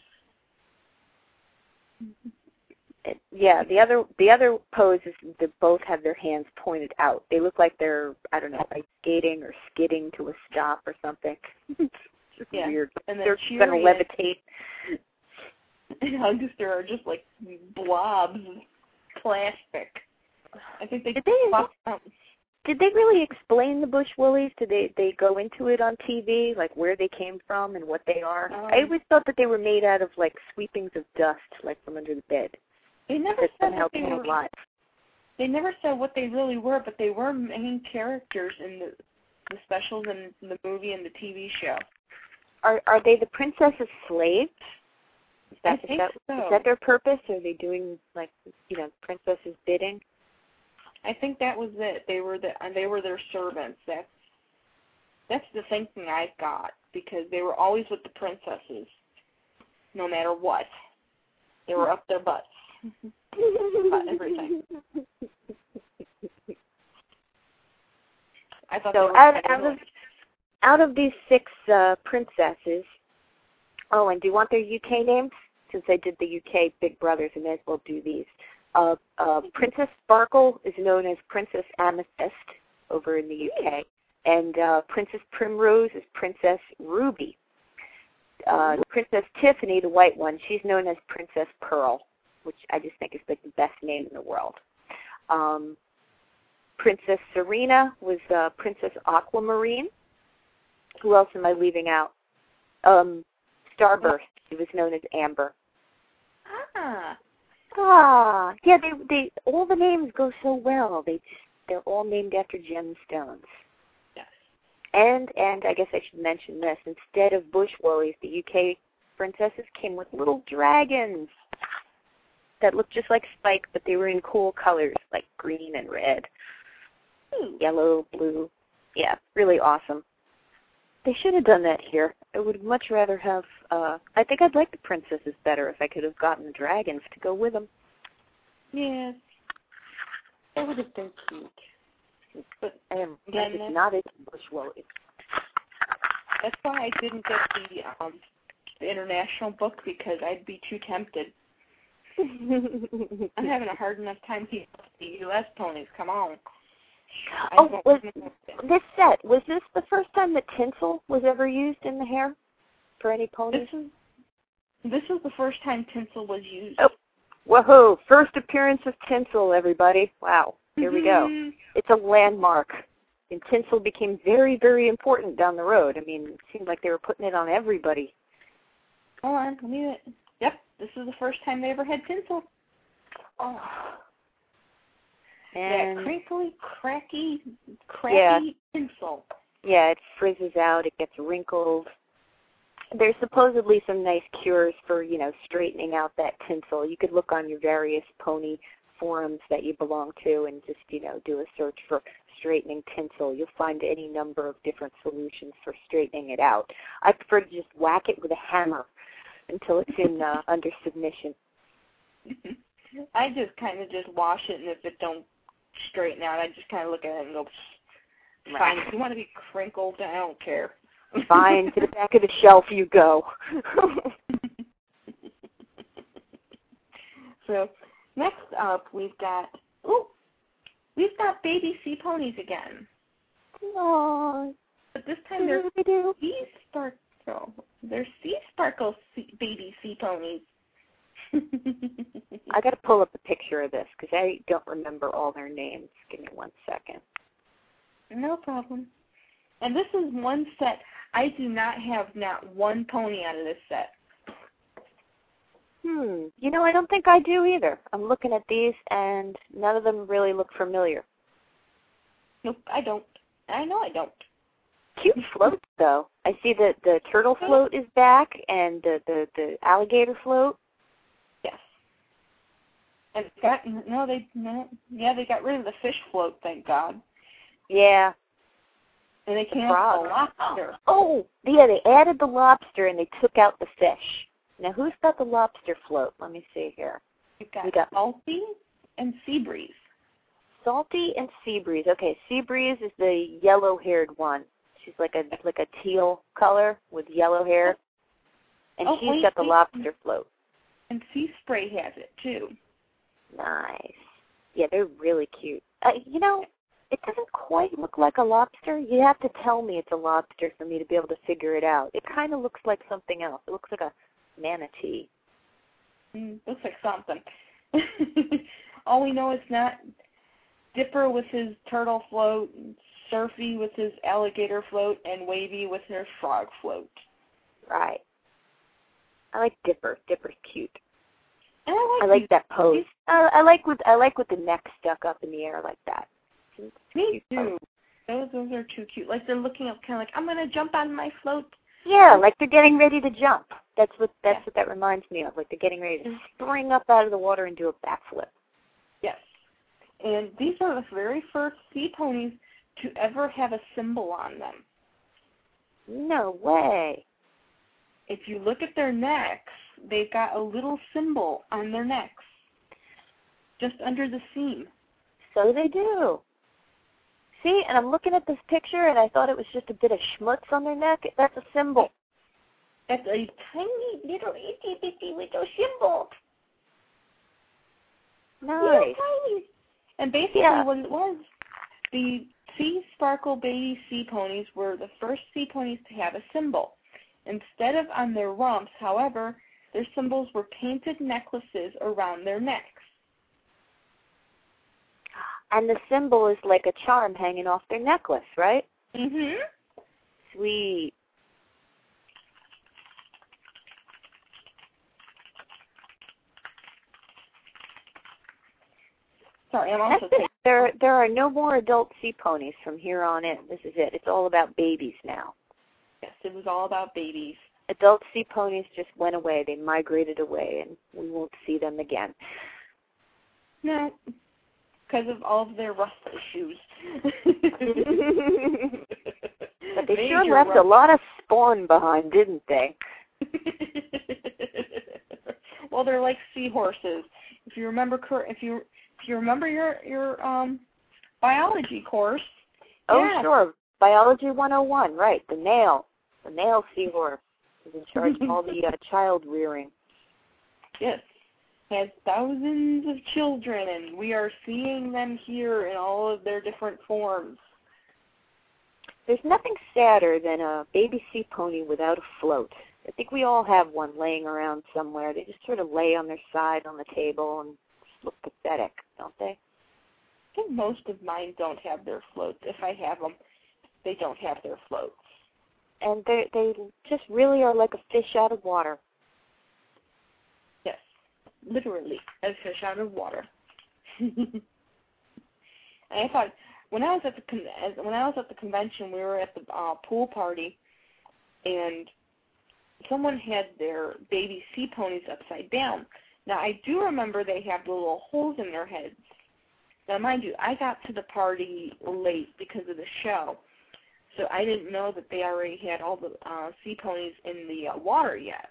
Yeah, the other pose is they both have their hands pointed out. They look like they're, I don't know, like skating or skidding to a stop or something. It's just weird. And they're going to levitate. And Hugster are just like blobs of plastic. I think they Did they really explain the bush willies? Did they go into it on TV, like where they came from and what they are? I always thought that they were made out of like sweepings of dust, like from under the bed. They never said what they were. They never said what they really were, but they were main characters in the specials and the movie and the TV show. Are they the princess's slaves? I think so. Is that their purpose? Are they doing like, you know, princess's bidding? I think that was it. They were their servants. That's the thinking I've got, because they were always with the princesses, no matter what. They were up their butts. About everything. I thought so out of these 6 princesses, and do you want their UK names? Since I did the UK Big Brothers, I may as well do these. Princess Sparkle is known as Princess Amethyst over in the UK, and Princess Primrose is Princess Ruby. Princess Tiffany, the white one, she's known as Princess Pearl, which I just think is like the best name in the world. Princess Serena was Princess Aquamarine. Who else am I leaving out? Starburst, she was known as Amber. Yeah, they all the names go so well. They're all named after gemstones. Yes. And I guess I should mention this. Instead of bush woolies, the UK princesses came with little dragons that looked just like Spike, but they were in cool colors like green and red. Ooh. Yellow, blue. Yeah, really awesome. They should have done that here. I would much rather have, I think I'd like the princesses better if I could have gotten the dragons to go with them. Yeah. That would have been cute. But I am not into bush woolies. That's why I didn't get the international book, because I'd be too tempted. I'm having a hard enough time keeping up with the U.S. ponies. Come on. This set, was this the first time that tinsel was ever used in the hair for any ponies? This was the first time tinsel was used. Oh, woohoo! First appearance of tinsel, everybody. Wow. Here we go. It's a landmark. And tinsel became very, very important down the road. I mean, it seemed like they were putting it on everybody. Hold on, let me... Yep, this is the first time they ever had tinsel. Oh. And that crinkly, cracky tinsel. Yeah, it frizzes out, it gets wrinkled. There's supposedly some nice cures for, straightening out that tinsel. You could look on your various pony forums that you belong to and just, do a search for straightening tinsel. You'll find any number of different solutions for straightening it out. I prefer to just whack it with a hammer until it's in under submission. I just kind of wash it, and if it don't straighten out, I just kind of look at it and go, fine, if you want to be crinkled, I don't care. Fine, to the back of the shelf you go. So, next up, we've got baby sea ponies again. Aww. But this time they're sea sparkle. They're sea sparkle baby sea ponies. I got to pull up a picture of this because I don't remember all their names. Give me 1 second. No problem. And this is one set. I do not have not one pony out of this set. I don't think I do either. I'm looking at these, and none of them really look familiar. Nope, I don't. I know I don't. Cute floats, though. I see that the turtle float is back, and the alligator float. Yes. And they got rid of the fish float, thank God. Yeah. And they came up with the lobster. Oh, yeah, they added the lobster and they took out the fish. Now, who's got the lobster float? Let me see here. We got Salty and Seabreeze. Salty and Seabreeze. Okay, Seabreeze is the yellow-haired one. She's like a teal color with yellow hair. And she's got the lobster float. And Sea Spray has it, too. Nice. Yeah, they're really cute. It doesn't quite look like a lobster. You have to tell me it's a lobster for me to be able to figure it out. It kind of looks like something else. It looks like a manatee. Looks like something. All we know is not Dipper with his turtle float, Surfy with his alligator float, and Wavy with her frog float. Right. I like Dipper. Dipper's cute. And I like that pose. I like with the neck stuck up in the air like that. Me too. Those are too cute. Like they're looking up, kind of like I'm gonna jump on my float. Yeah, like they're getting ready to jump. That's what that reminds me of. Like they're getting ready to spring up out of the water and do a backflip. Yes. And these are the very first sea ponies to ever have a symbol on them. No way. If you look at their necks, they've got a little symbol on their necks, just under the seam. So they do. See, and I'm looking at this picture, and I thought it was just a bit of schmutz on their neck. That's a symbol. That's a tiny little itty-bitty little symbol. Nice. Little tiny. And basically what it was, the Sea Sparkle baby sea ponies were the first sea ponies to have a symbol. Instead of on their rumps, however, their symbols were painted necklaces around their necks. And the symbol is like a charm hanging off their necklace, right? Mhm. Sweet. Sorry, I'm also taking There are no more adult sea ponies from here on in. This is it. It's all about babies now. Yes, it was all about babies. Adult sea ponies just went away. They migrated away, and we won't see them again. No, because of all of their rust issues. But they sure left a lot of spawn behind, didn't they? Well, they're like seahorses. If you remember, your biology course. Oh, yes. Sure. Biology 101, right. The male seahorse is in charge of all the child rearing. Yes. Has thousands of children, and we are seeing them here in all of their different forms. There's nothing sadder than a baby sea pony without a float. I think we all have one laying around somewhere. They just sort of lay on their side on the table and look pathetic, don't they? I think most of mine don't have their floats. If I have them, they don't have their floats. And they just really are like a fish out of water. Yes, literally, a fish out of water. And I thought, when I was at the convention, we were at the pool party, and someone had their baby sea ponies upside down. Now, I do remember they have the little holes in their heads. Now, mind you, I got to the party late because of the show, so I didn't know that they already had all the sea ponies in the water yet.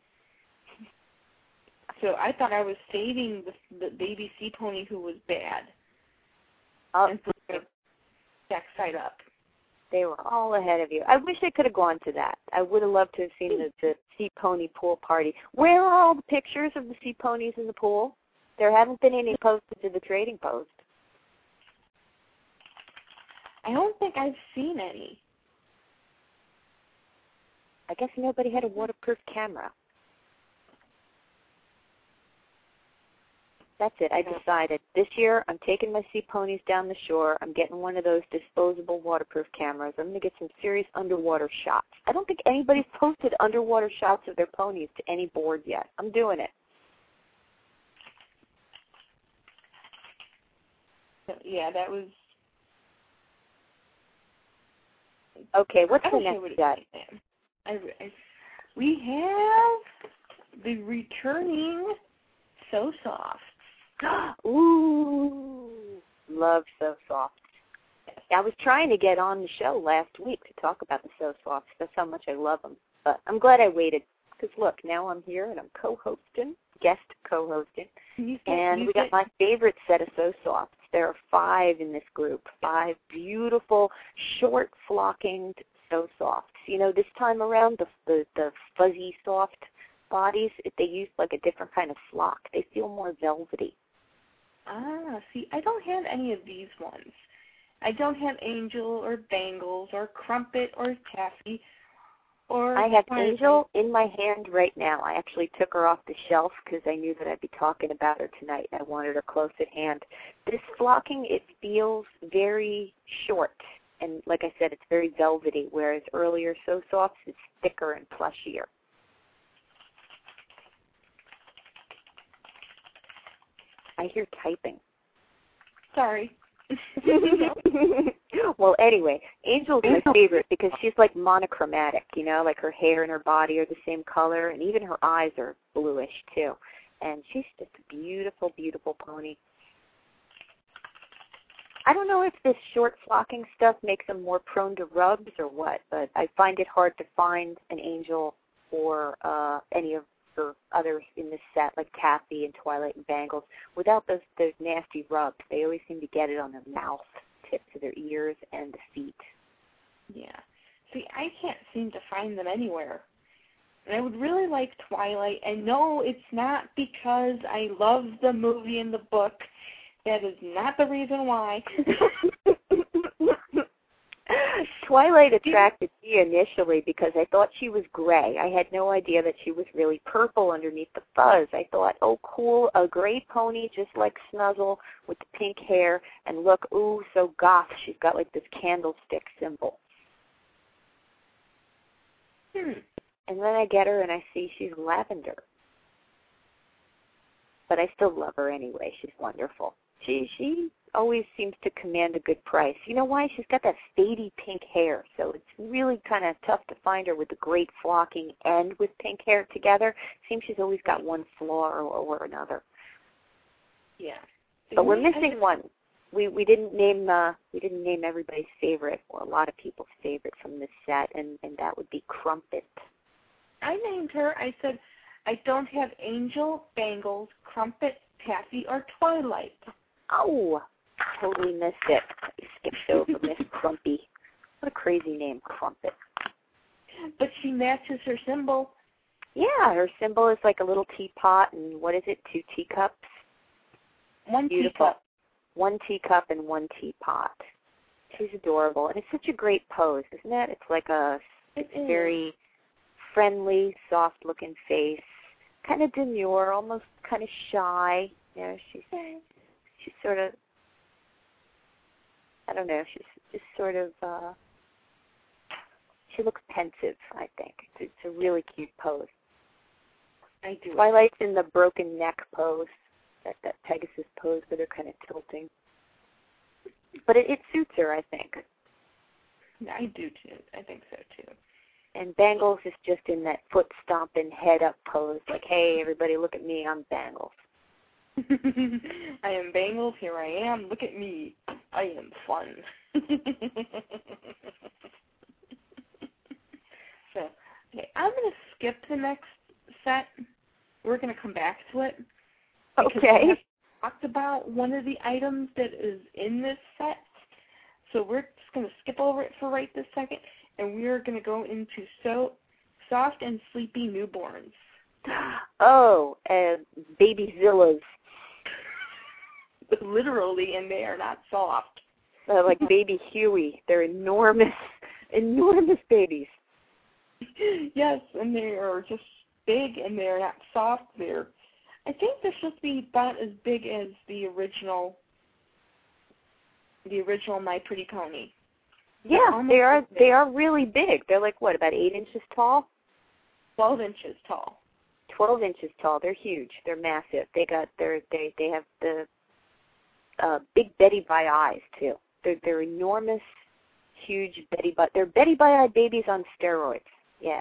So I thought I was saving the baby sea pony who was bad. And put their backside up. They were all ahead of you. I wish I could have gone to that. I would have loved to have seen the sea pony pool party. Where are all the pictures of the sea ponies in the pool? There haven't been any posted to the trading post. I don't think I've seen any. I guess nobody had a waterproof camera. That's it. I decided this year I'm taking my sea ponies down the shore. I'm getting one of those disposable waterproof cameras. I'm going to get some serious underwater shots. I don't think anybody's posted underwater shots of their ponies to any board yet. I'm doing it. Yeah, that was... Okay, what's the next guy? We have the returning So Soft. Ooh, love So Soft. I was trying to get on the show last week to talk about the So Softs. That's how much I love them. But I'm glad I waited because, look, now I'm here and I'm guest co-hosting. And we got my favorite set of So Softs. There are 5 in this group, 5 beautiful, short, flocking So Softs. You know, this time around, the fuzzy, soft bodies, they use like a different kind of flock. They feel more velvety. Ah, see, I don't have any of these ones. I don't have Angel or Bangles or Crumpet or Taffy or... I have Angel in my hand right now. I actually took her off the shelf because I knew that I'd be talking about her tonight. I wanted her close at hand. This flocking, it feels very short. And like I said, it's very velvety, whereas earlier So Softs, it's thicker and plushier. I hear typing. Sorry. Well, anyway, Angel's my favorite because she's like monochromatic, you know, like her hair and her body are the same color, and even her eyes are bluish, too. And she's just a beautiful, beautiful pony. I don't know if this short flocking stuff makes them more prone to rubs or what, but I find it hard to find an Angel or any of the others in this set, like Taffy and Twilight and Bangles, without those nasty rubs. They always seem to get it on their mouth, tips of their ears, and the feet. Yeah. See, I can't seem to find them anywhere. And I would really like Twilight. And no, it's not because I love the movie and the book. That is not the reason why. Twilight attracted me initially because I thought she was gray. I had no idea that she was really purple underneath the fuzz. I thought, oh, cool, a gray pony just like Snuzzle with the pink hair. And look, ooh, so goth. She's got like this candlestick symbol. And then I get her and I see she's lavender. But I still love her anyway. She's wonderful. She always seems to command a good price. You know why? She's got that fadey pink hair, so it's really kind of tough to find her with the great flocking and with pink hair together. Seems she's always got one flaw or another. Yeah. But we're missing one. We didn't name everybody's favorite, or a lot of people's favorite from this set, and that would be Crumpet. I named her. I said, I don't have Angel, Bangles, Crumpet, Taffy, or Twilight. Oh, totally missed it. I skipped over Miss Crumpy. What a crazy name, Crumpet. But she matches her symbol. Yeah, her symbol is like a little teapot, and what is it, 2 teacups? One Beautiful. teacup. 1 teacup and 1 teapot. She's adorable, and it's such a great pose, isn't it? It's like very friendly, soft-looking face, kind of demure, almost kind of shy. You know, she's sort of, I don't know, she's just sort of, she looks pensive, I think. It's a really cute pose. I do. Twilight's in the broken neck pose, that Pegasus pose where they're kind of tilting. But it suits her, I think. I do, too. I think so, too. And Bangles is just in that foot-stomping, head-up pose, like, hey, everybody, look at me, I'm Bangles. I am Bangles, here I am, look at me, I am fun. So, okay, I'm going to skip the next set. We're going to come back to it. Okay. We talked about one of the items that is in this set. So we're just going to skip over it for right this second, and we are going to go into soft and sleepy newborns. Oh, babyzillas. Literally, and they are not soft. Like baby Huey. They're enormous babies. Yes, and they are just big, and they're not soft. I think they're supposed to be about as big as the original My Pretty Pony. Yeah, they are really big. They're like, what, about 8 inches tall? 12 inches tall. 12 inches tall. They're huge. They're massive. They have the big Betty by eyes too. They're enormous, huge Betty by. They're Betty by eye babies on steroids. Yeah.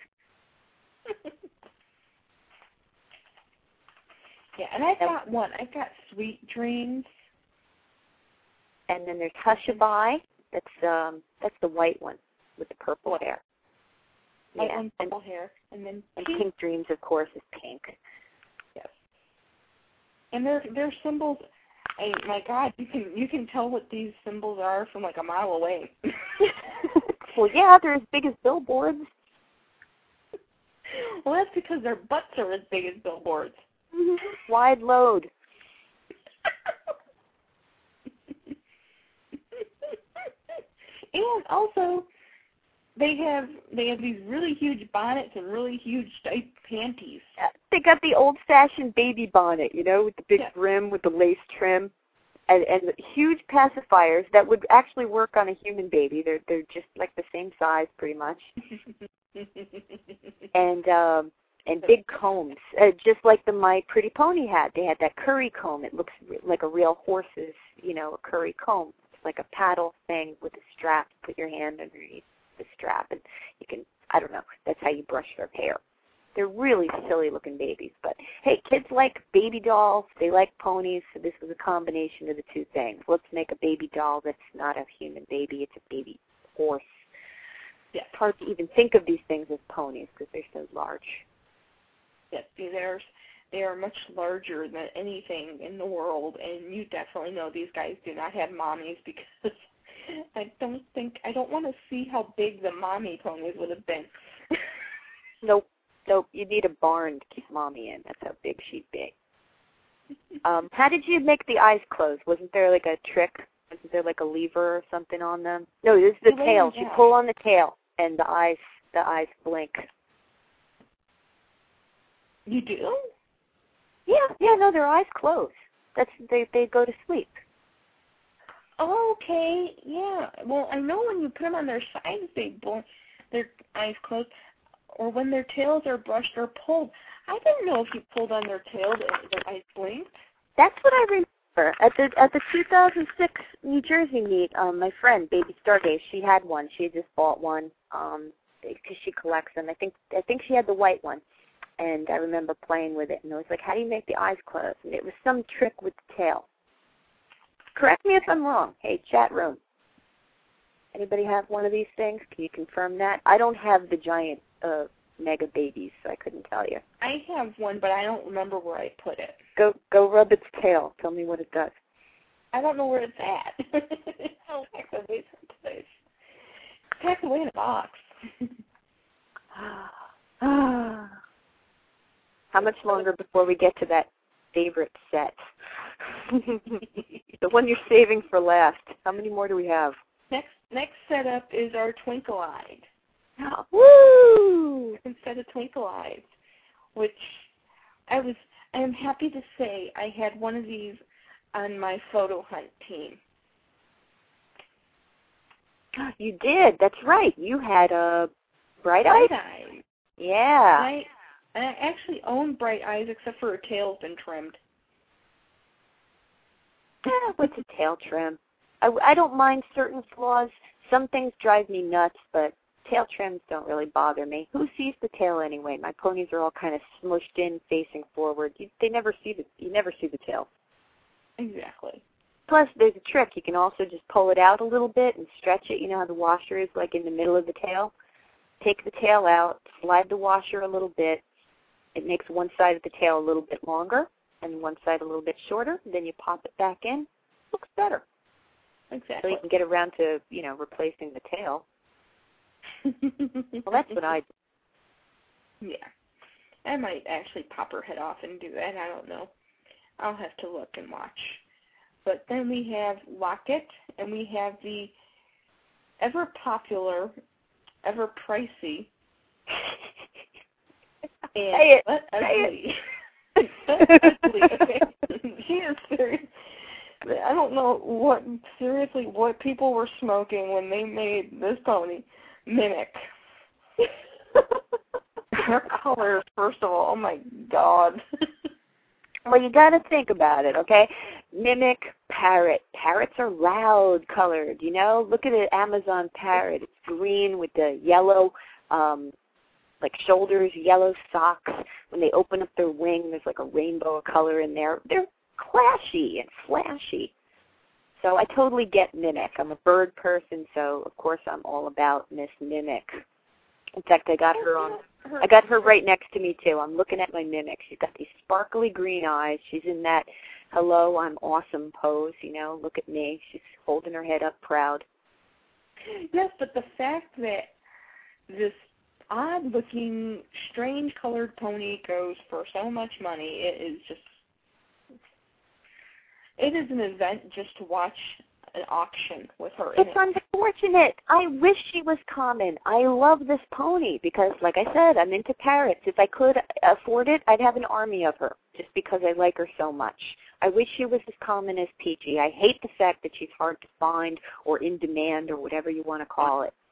Yeah, and I've got one. I've got Sweet Dreams. And then there's Hushabye. That's the white one with the purple hair. Yeah, and purple hair, and then Pink Dreams, of course, is pink. Yes. And their symbols. My God, you can tell what these symbols are from like a mile away. Well, yeah, they're as big as billboards. Well, that's because their butts are as big as billboards. Mm-hmm. Wide load. And also, they have these really huge bonnets and really huge tight panties. They got the old-fashioned baby bonnet, you know, with the big brim, with the lace trim, and huge pacifiers that would actually work on a human baby. They're just like the same size, pretty much. And big combs, just like the My Pretty Pony had. They had that curry comb. It looks like a real horse's, a curry comb. It's like a paddle thing with a strap. Put your hand underneath the strap, and you can, I don't know, that's how you brush their hair. They're really silly-looking babies. But, hey, kids like baby dolls. They like ponies, so this was a combination of the two things. Let's make a baby doll that's not a human baby. It's a baby horse. Yeah. It's hard to even think of these things as ponies because they're so large. Yes, they are much larger than anything in the world, and you definitely know these guys do not have mommies because I don't want to see how big the mommy ponies would have been. Nope. You need a barn to keep mommy in. That's how big she'd be. How did you make the eyes close? Wasn't there like a trick? Wasn't there like a lever or something on them? No, this is the tail. You pull on the tail, and the eyes blink. You do? Yeah, no, their eyes close. They go to sleep. Oh, okay, yeah. Well, I know when you put them on their sides, their eyes close, or when their tails are brushed or pulled. I didn't know if you pulled on their tail, their eyes blinked. That's what I remember. her. At the 2006 New Jersey meet, my friend, Baby Stargaze, she had one. She had just bought one because she collects them. I think she had the white one. And I remember playing with it, and I was like, how do you make the eyes close? And it was some trick with the tail. Correct me if I'm wrong. Hey, chat room. Anybody have one of these things? Can you confirm that? I don't have the giant mega babies, so I couldn't tell you. I have one, but I don't remember where I put it. Go rub its tail. Tell me what it does. I don't know where it's at. It's packed away in a box. How much longer before we get to that favorite set? The one you're saving for last. How many more do we have? Next setup is our Twinkle-Eyed. Oh, woo! Instead of Twinkle-Eyed, which I am happy to say I had one of these on my photo hunt team. You did. That's right. You had a Bright Eyes? Bright Eyes. Yeah. I actually own Bright Eyes, except for her tail's been trimmed. What's a tail trim? I don't mind certain flaws. Some things drive me nuts, but tail trims don't really bother me. Who sees the tail anyway? My ponies are all kind of smushed in, facing forward. You never see the tail. Exactly. Plus, there's a trick. You can also just pull it out a little bit and stretch it. You know how the washer is like in the middle of the tail? Take the tail out, slide the washer a little bit. It makes one side of the tail a little bit longer and one side a little bit shorter. Then you pop it back in. Looks better. Exactly. So you can get around to, replacing the tail. Well, that's what I do. Yeah. I might actually pop her head off and do that. I don't know. I'll have to look and watch. But then we have Locket, and we have the ever-popular, ever-pricey, and ugly. Ugly. Okay. She is serious. I don't know what people were smoking when they made this pony. Mimic. Her colors, first of all, oh my God. Well, you got to think about it, okay? Mimic, parrot. Parrots are loud colored, Look at an Amazon parrot. It's green with the yellow, shoulders, yellow socks. When they open up their wing, there's like a rainbow of color in there. They're clashy and flashy. So I totally get Mimic. I'm a bird person, so of course I'm all about Miss Mimic. In fact, I got her right next to me too. I'm looking at my Mimic. She's got these sparkly green eyes. She's in that hello, I'm awesome pose, look at me. She's holding her head up proud. Yes, but the fact that this odd-looking, strange-colored pony goes for so much money, it is an event just to watch an auction with her in it. It's unfortunate. I wish she was common. I love this pony because, like I said, I'm into parrots. If I could afford it, I'd have an army of her just because I like her so much. I wish she was as common as Peachy. I hate the fact that she's hard to find or in demand or whatever you want to call it.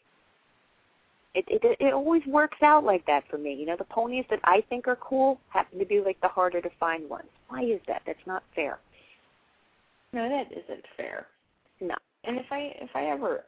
It always works out like that for me. The ponies that I think are cool happen to be like the harder to find ones. Why is that? That's not fair. No, that isn't fair. No. And if I ever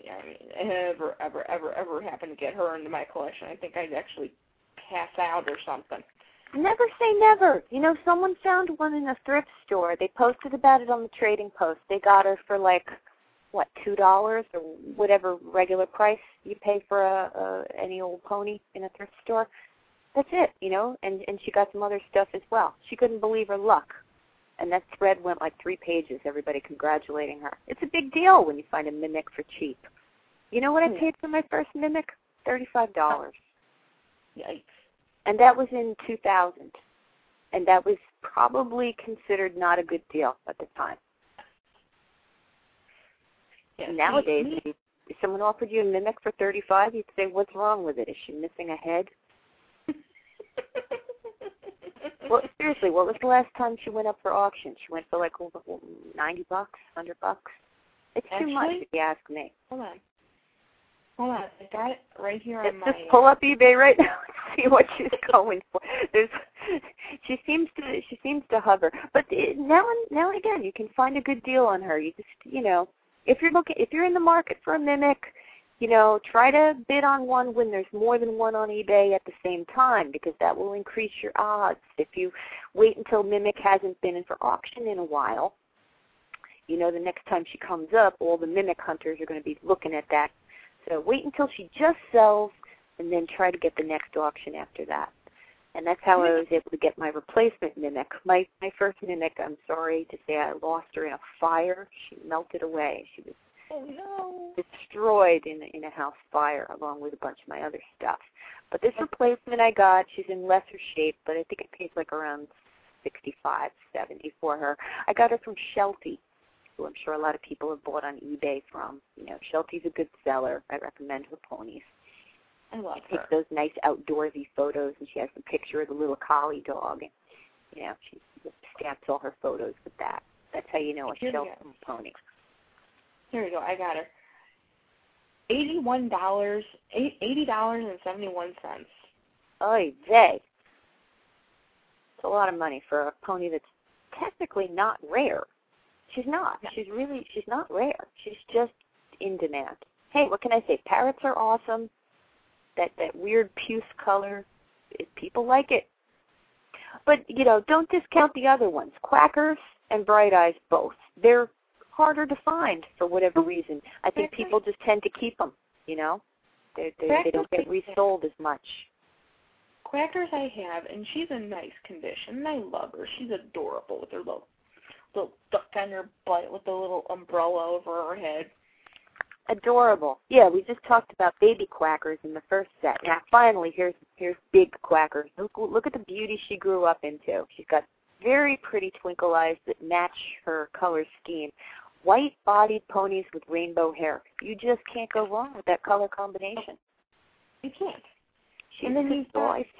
happen to get her into my collection, I think I'd actually pass out or something. Never say never. Someone found one in a thrift store. They posted about it on the trading post. They got her for $2 or whatever regular price you pay for any old pony in a thrift store. That's it, and she got some other stuff as well. She couldn't believe her luck. And that thread went 3 pages, everybody congratulating her. It's a big deal when you find a Mimic for cheap. You know what I paid for my first Mimic? $35. Yikes. And that was in 2000. And that was probably considered not a good deal at the time. Yeah, nowadays, if someone offered you a Mimic for $35, you'd say, what's wrong with it? Is she missing a head? Well, seriously, what was the last time she went up for auction? She went for $90, $100. It's too much if you ask me. Hold on. I got it right here on Let's my... just pull up eBay right now and see what she's going for. She seems to hover. But now and again, you can find a good deal on her. You just, if you're in the market for a mimic, try to bid on one when there's more than one on eBay at the same time, because that will increase your odds. If you wait until mimic hasn't been in for auction in a while, the next time she comes up, all the mimic hunters are going to be looking at that. So wait until she just sells, and then try to get the next auction after that. And that's how I was able to get my replacement mimic. My first mimic, I'm sorry to say, I lost her in a fire. She melted away. She was destroyed in a house fire, along with a bunch of my other stuff. But this replacement I got, she's in lesser shape, but I think it pays like around $65, $70 for her. I got her from Sheltie, who I'm sure a lot of people have bought on eBay from. Sheltie's a good seller. I recommend her ponies. I love her. She takes those nice outdoorsy photos, and she has a picture of the little collie dog. And, she stamps all her photos with that. That's how you know a Sheltie pony. Here we go. I got her. $80.71. Oy vey. It's a lot of money for a pony that's technically not rare. She's not. Yeah. She's not rare. She's just in demand. Hey, what can I say? Parrots are awesome. That weird puce color, people like it. But, don't discount the other ones. Quackers and Bright Eyes both. They're harder to find for whatever reason. I think people just tend to keep them, They don't get resold as much. Quackers I have, and she's in nice condition, and I love her. She's adorable with her little duck on her butt with the little umbrella over her head. Adorable. Yeah, we just talked about baby quackers in the first set. Now, finally, here's big quackers. Look at the beauty she grew up into. She's got very pretty twinkle eyes that match her color scheme. White-bodied ponies with rainbow hair. You just can't go wrong with that color combination. You can't. And then you've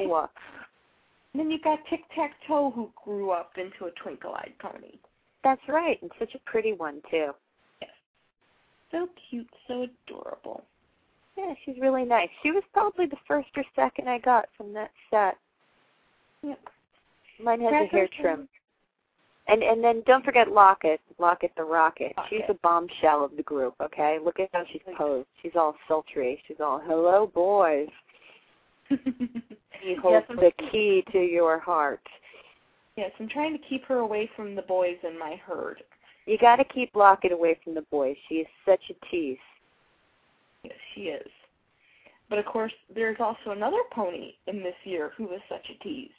got Tic-Tac-Toe, who grew up into a twinkle-eyed pony. That's right, and such a pretty one, too. So cute, so adorable. Yeah, she's really nice. She was probably the first or second I got from that set. Yep. Mine has a hair trim. And then don't forget Locket the Rocket. She's a bombshell of the group, okay? Look at how she's posed. She's all sultry. She's all, hello, boys. She holds the key to your heart. Yes, I'm trying to keep her away from the boys in my herd. You got to keep Locket away from the boys. She is such a tease. Yes, she is. But, of course, there's also another pony in this year who is such a tease.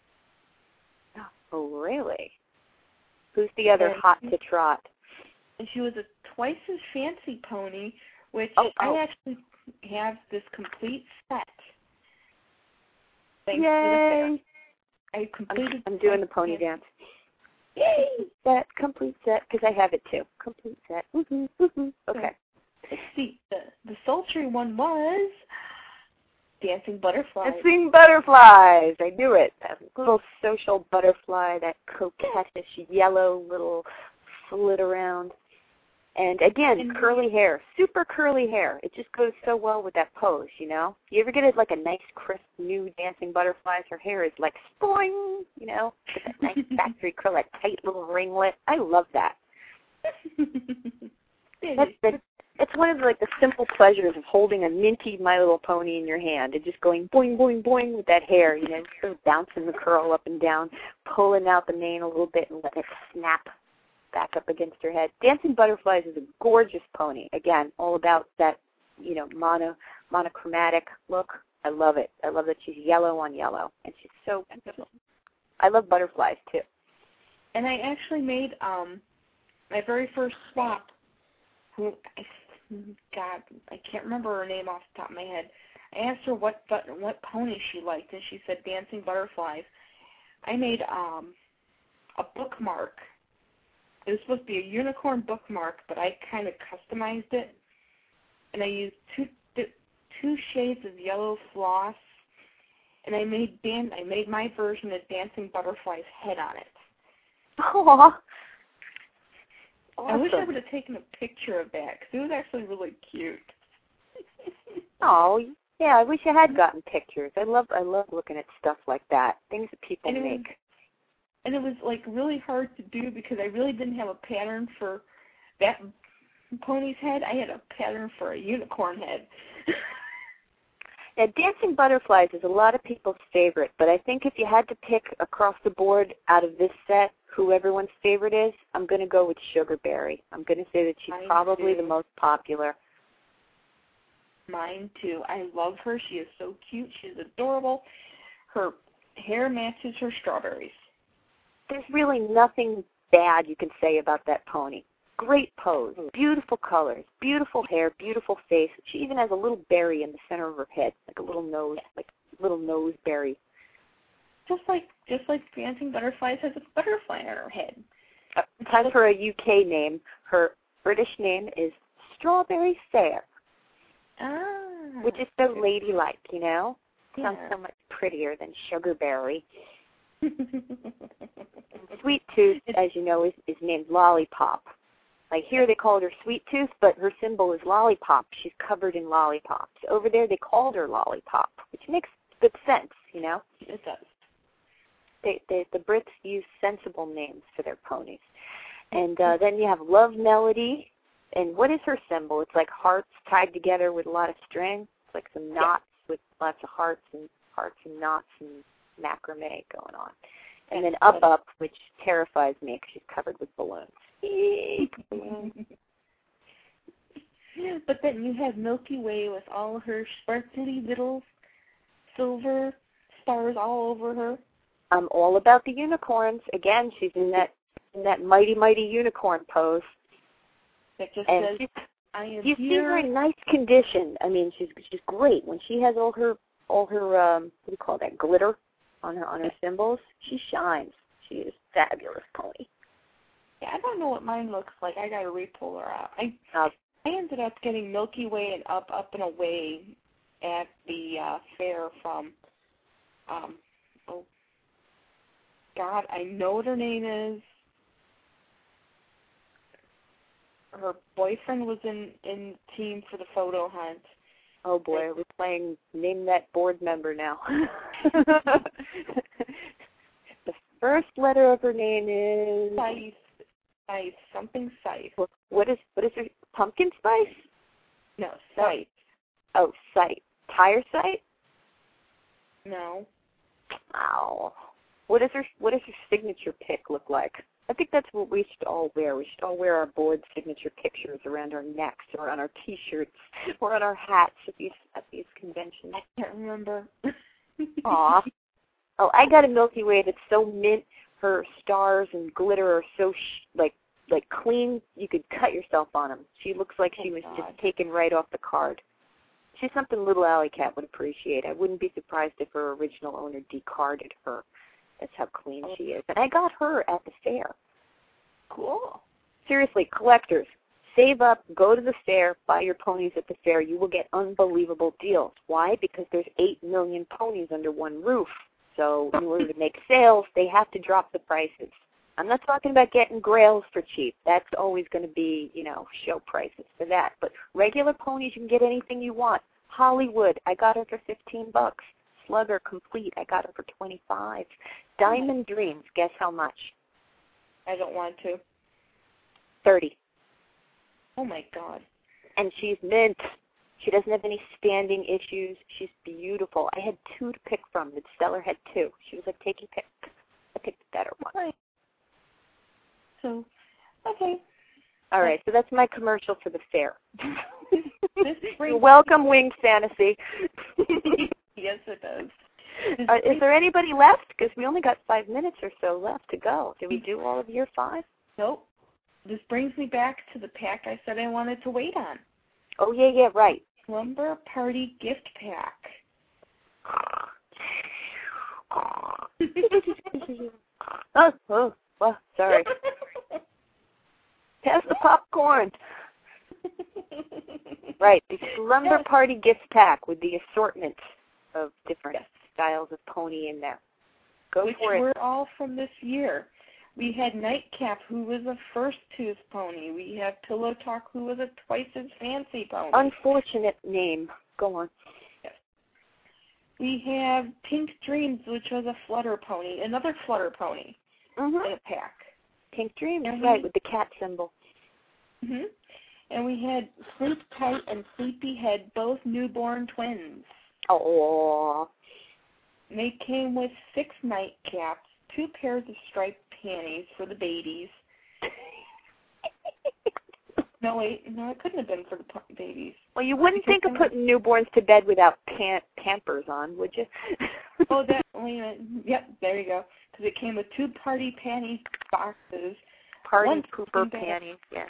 Oh, really? Who's the other hot to trot? And she was a twice as fancy pony, which I actually have this complete set. Thanks Yay! I completed. I'm doing the pony dance. Yay! That complete set, because I have it too. Complete set. Woohoo, woohoo. Okay. Let's see. The sultry one was Dancing Butterflies. Dancing Butterflies. I knew it. That little social butterfly, that coquettish yellow little slit around. And again, curly hair, super curly hair. It just goes so well with that pose, You ever get like a nice, crisp, new Dancing Butterflies? Her hair is like spoing, with that nice factory curl, that tight little ringlet. I love that. It's one of the simple pleasures of holding a minty My Little Pony in your hand and just going boing, boing, boing with that hair, sort of bouncing the curl up and down, pulling out the mane a little bit and let it snap back up against her head. Dancing Butterflies is a gorgeous pony. Again, all about that, monochromatic look. I love it. I love that she's yellow on yellow, and she's so beautiful. I love butterflies, too. And I actually made my very first swap. God, I can't remember her name off the top of my head. I asked her what pony she liked, and she said Dancing Butterflies. I made a bookmark. It was supposed to be a unicorn bookmark, but I kind of customized it, and I used two shades of yellow floss, and I made my version of Dancing Butterfly's head on it. Aww. Awesome. I wish I would have taken a picture of that, because it was actually really cute. Oh, Yeah, I wish I had gotten pictures. I love looking at stuff like that, things that people make. And it was like really hard to do because I really didn't have a pattern for that pony's head. I had a pattern for a unicorn head. Now, Dancing Butterflies is a lot of people's favorite, but I think if you had to pick across the board out of this set who everyone's favorite is, I'm going to go with Sugarberry. I'm going to say that she's probably the most popular. Mine too. I love her. She is so cute. She's adorable. Her hair matches her strawberries. There's really nothing bad you can say about that pony. Great pose, beautiful colors, beautiful hair, beautiful face. She even has a little berry in the center of her head, like a little nose, like a little nose berry. Just like Dancing Butterflies has a butterfly on her head. Time for a UK name. Her British name is Strawberry Fair. Which is so ladylike, you know? Sounds so much prettier than Sugarberry. Sweet Tooth, as you know, is named Lollipop. Like here they called her Sweet Tooth, but her symbol is lollipop. She's covered in lollipops. Over there they called her Lollipop, which makes good sense, you know? It does. The Brits use sensible names for their ponies. And then you have Love Melody. And what is her symbol? It's like hearts tied together with a lot of string. It's like some knots with lots of hearts and knots and macrame going on. And then Up, which terrifies me because she's covered with balloons. But then you have Milky Way with all her sparkly little silver stars all over her. I'm all about the unicorns. Again, she's in that mighty, mighty unicorn pose. That just says, I am you see her in nice condition. I mean, she's great. When she has all her what do you call that, glitter on her symbols, she shines. She is a fabulous pony. Yeah, I don't know what mine looks like. I got to re-pull her out. I ended up getting Milky Way and Up and Away at the fair from, oh, God, I know what her name is. Her boyfriend was in the team for the photo hunt. Oh, boy, we're playing Name That Board Member now. The first letter of her name is... Spice, something Spice. What is her... Pumpkin Spice? No, Spice. Oh, Sight. Tire Sight? No. Ow. What does her signature pick look like? I think that's what we should all wear. We should all wear our board signature pictures around our necks or on our T-shirts or on our hats at these conventions. I can't remember. Aw. Oh, I got a Milky Way that's so mint. Her stars and glitter are so like clean. You could cut yourself on them. She looks like she was just taken right off the card. She's something little Alley Cat would appreciate. I wouldn't be surprised if her original owner discarded her. That's how clean she is. And I got her at the fair. Cool. Seriously, collectors, save up, go to the fair, buy your ponies at the fair. You will get unbelievable deals. Why? Because there's 8 million ponies under one roof. So in order to make sales, they have to drop the prices. I'm not talking about getting grails for cheap. That's always going to be, show prices for that. But regular ponies, you can get anything you want. Hollywood, I got her for $15. Slugger Complete, I got her for $25. Diamond Dreams, guess how much? I don't want to. $30. Oh, my God. And she's mint. She doesn't have any standing issues. She's beautiful. I had 2 to pick from. The seller had 2. She was like, take your pick. I picked the better one. Right. So, okay. All right, so that's my commercial for the fair. You're welcome, Winged Fantasy. Yes, it does. Is there anybody left? Because we only got 5 minutes or so left to go. Did we do all of year 5? Nope. This brings me back to the pack I said I wanted to wait on. Oh, yeah, right. Slumber Party Gift Pack. Oh, sorry. Pass the popcorn. Right, the Slumber Party Gift Pack with the assortment of different styles of pony in there. Go for it. Which were all from this year. We had Nightcap, who was a first tooth pony. We have Pillow Talk, who was a twice as fancy pony. Unfortunate name. Go on. Yes. We have Pink Dreams, which was a flutter pony, another flutter pony in a pack. Pink Dreams, right, with the cat symbol. And we had Sleep Tight and Sleepyhead, both newborn twins. Oh. They came with 6 nightcaps, 2 pairs of striped panties for the babies. No, it couldn't have been for the babies. Well, you wouldn't think of putting newborns to bed without Pampers on, would you? Oh, that, wait a minute. Yep, there you go. Because it came with 2 party panty boxes. Party pooper panties, yes.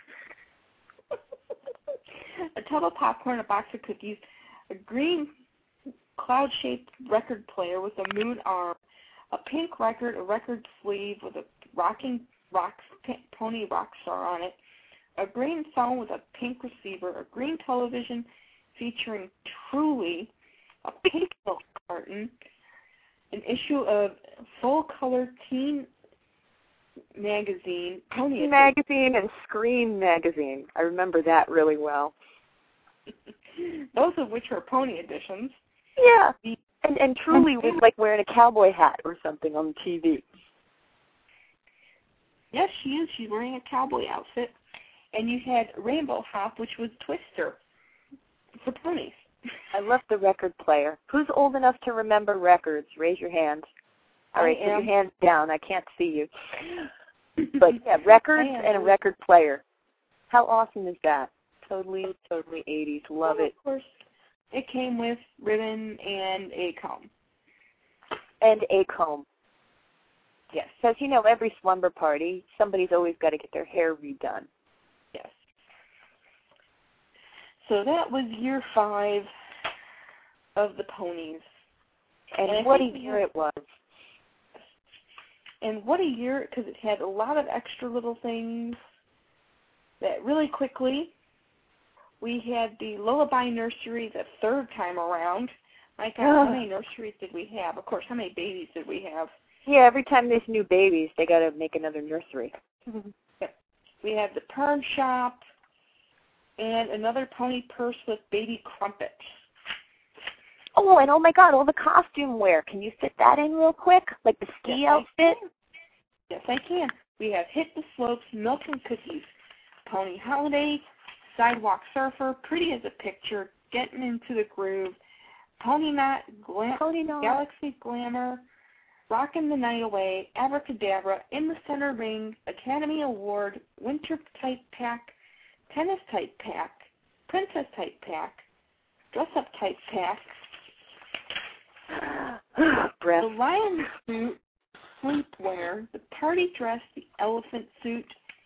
A tub of popcorn, a box of cookies, a green cloud-shaped record player with a moon arm, a pink record, a record sleeve with a rocking pony rock star on it, a green phone with a pink receiver, a green television featuring Truly, a pink milk carton, an issue of full-color teen magazine, Pony magazine and Scream magazine. I remember that really well. Both of which are pony editions. Yeah, and Truly was like wearing a cowboy hat or something on TV. Yes, she is. She's wearing a cowboy outfit. And you had Rainbow Hop, which was Twister for ponies. I love the record player. Who's old enough to remember records? Raise your hand. All right, put your hands down. I can't see you. But yeah, records and a record player. How awesome is that? Totally 80s. Love it. Of course, it came with ribbon and a comb. And a comb. Yes. Because, every slumber party, somebody's always got to get their hair redone. Yes. So that was year 5 of the ponies. And what a year it was. And what a year, because it had a lot of extra little things that really quickly, we had the Lullaby Nursery the 3rd time around. My God, how many nurseries did we have? Of course, how many babies did we have? Yeah, every time there's new babies, they got to make another nursery. Yep. We had the Perm Shop and another pony purse with baby Crumpet. Oh, and oh my God, all the costume wear. Can you fit that in real quick? Like the ski outfit? Yes, I can. We have Hit the Slopes, Milk and Cookies, Pony Holiday, Sidewalk Surfer, Pretty as a Picture, Getting into the Groove, Pony Knot, Galaxy Glamour, Rockin' the Night Away, Abracadabra, In the Center Ring, Academy Award, Winter Type Pack, Tennis Type Pack, Princess Type Pack, Dress Up Type Pack, the Lion Suit, Sleepwear, the Party Dress, the Elephant Suit.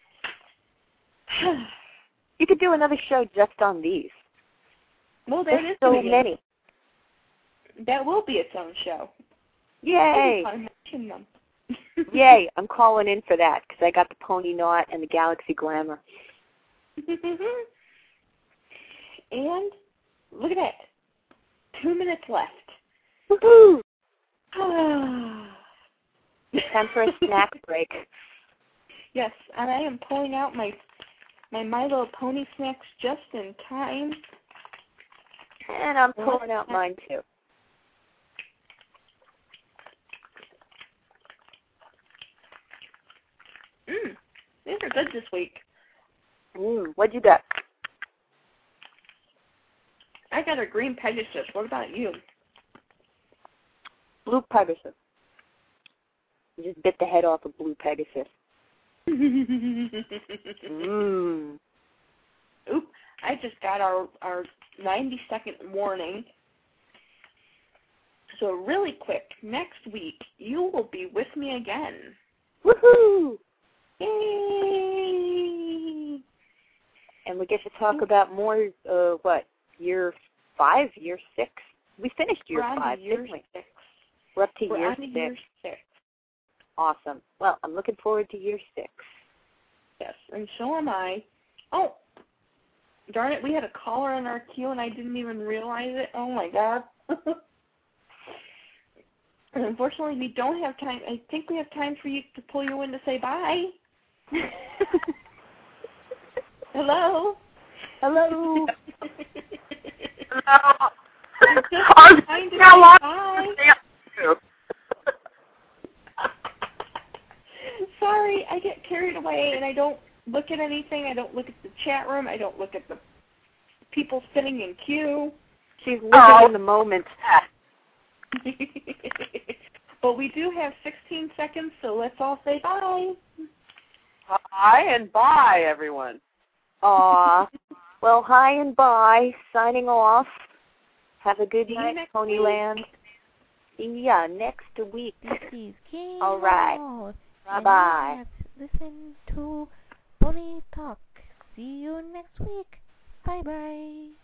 You could do another show just on these. Well, there's so many. That will be its own show. Yay! I mention them. Yay! I'm calling in for that because I got the Pony Knot and the Galaxy Glamour. And look at that. 2 minutes left. Woohoo! Time for a snack break. Yes, and I am pulling out my My Little Pony snacks just in time. And I'm pulling out mine too. These are good this week. What'd you got? I got a green Pegasus. What about you? Blue Pegasus. You just bit the head off a blue Pegasus. Oop, I just got our 90-second warning. So really quick, next week, you will be with me again. Woohoo! Yay! And we get to talk about more, year 5, year 6? We finished year 5, didn't we? 6. We're up to We're year on 6. Year 6. Awesome. Well, I'm looking forward to year 6. Yes, and so am I. Oh, darn it, we had a caller in our queue and I didn't even realize it. Oh, my God. And unfortunately, we don't have time. I think we have time for you to pull you in to say bye. Hello? Hello? Hello? Sorry, I get carried away and I don't look at anything. I don't look at the chat room. I don't look at the people sitting in queue. She's living in the moment. Well, we do have 16 seconds, so let's all say bye. Hi and bye, everyone. Aw. Well, hi and bye. Signing off. Have a good night, Ponyland. See ya next week. This is King. All right. Bye-bye. Listen to Pony Talk. See you next week. Bye-bye.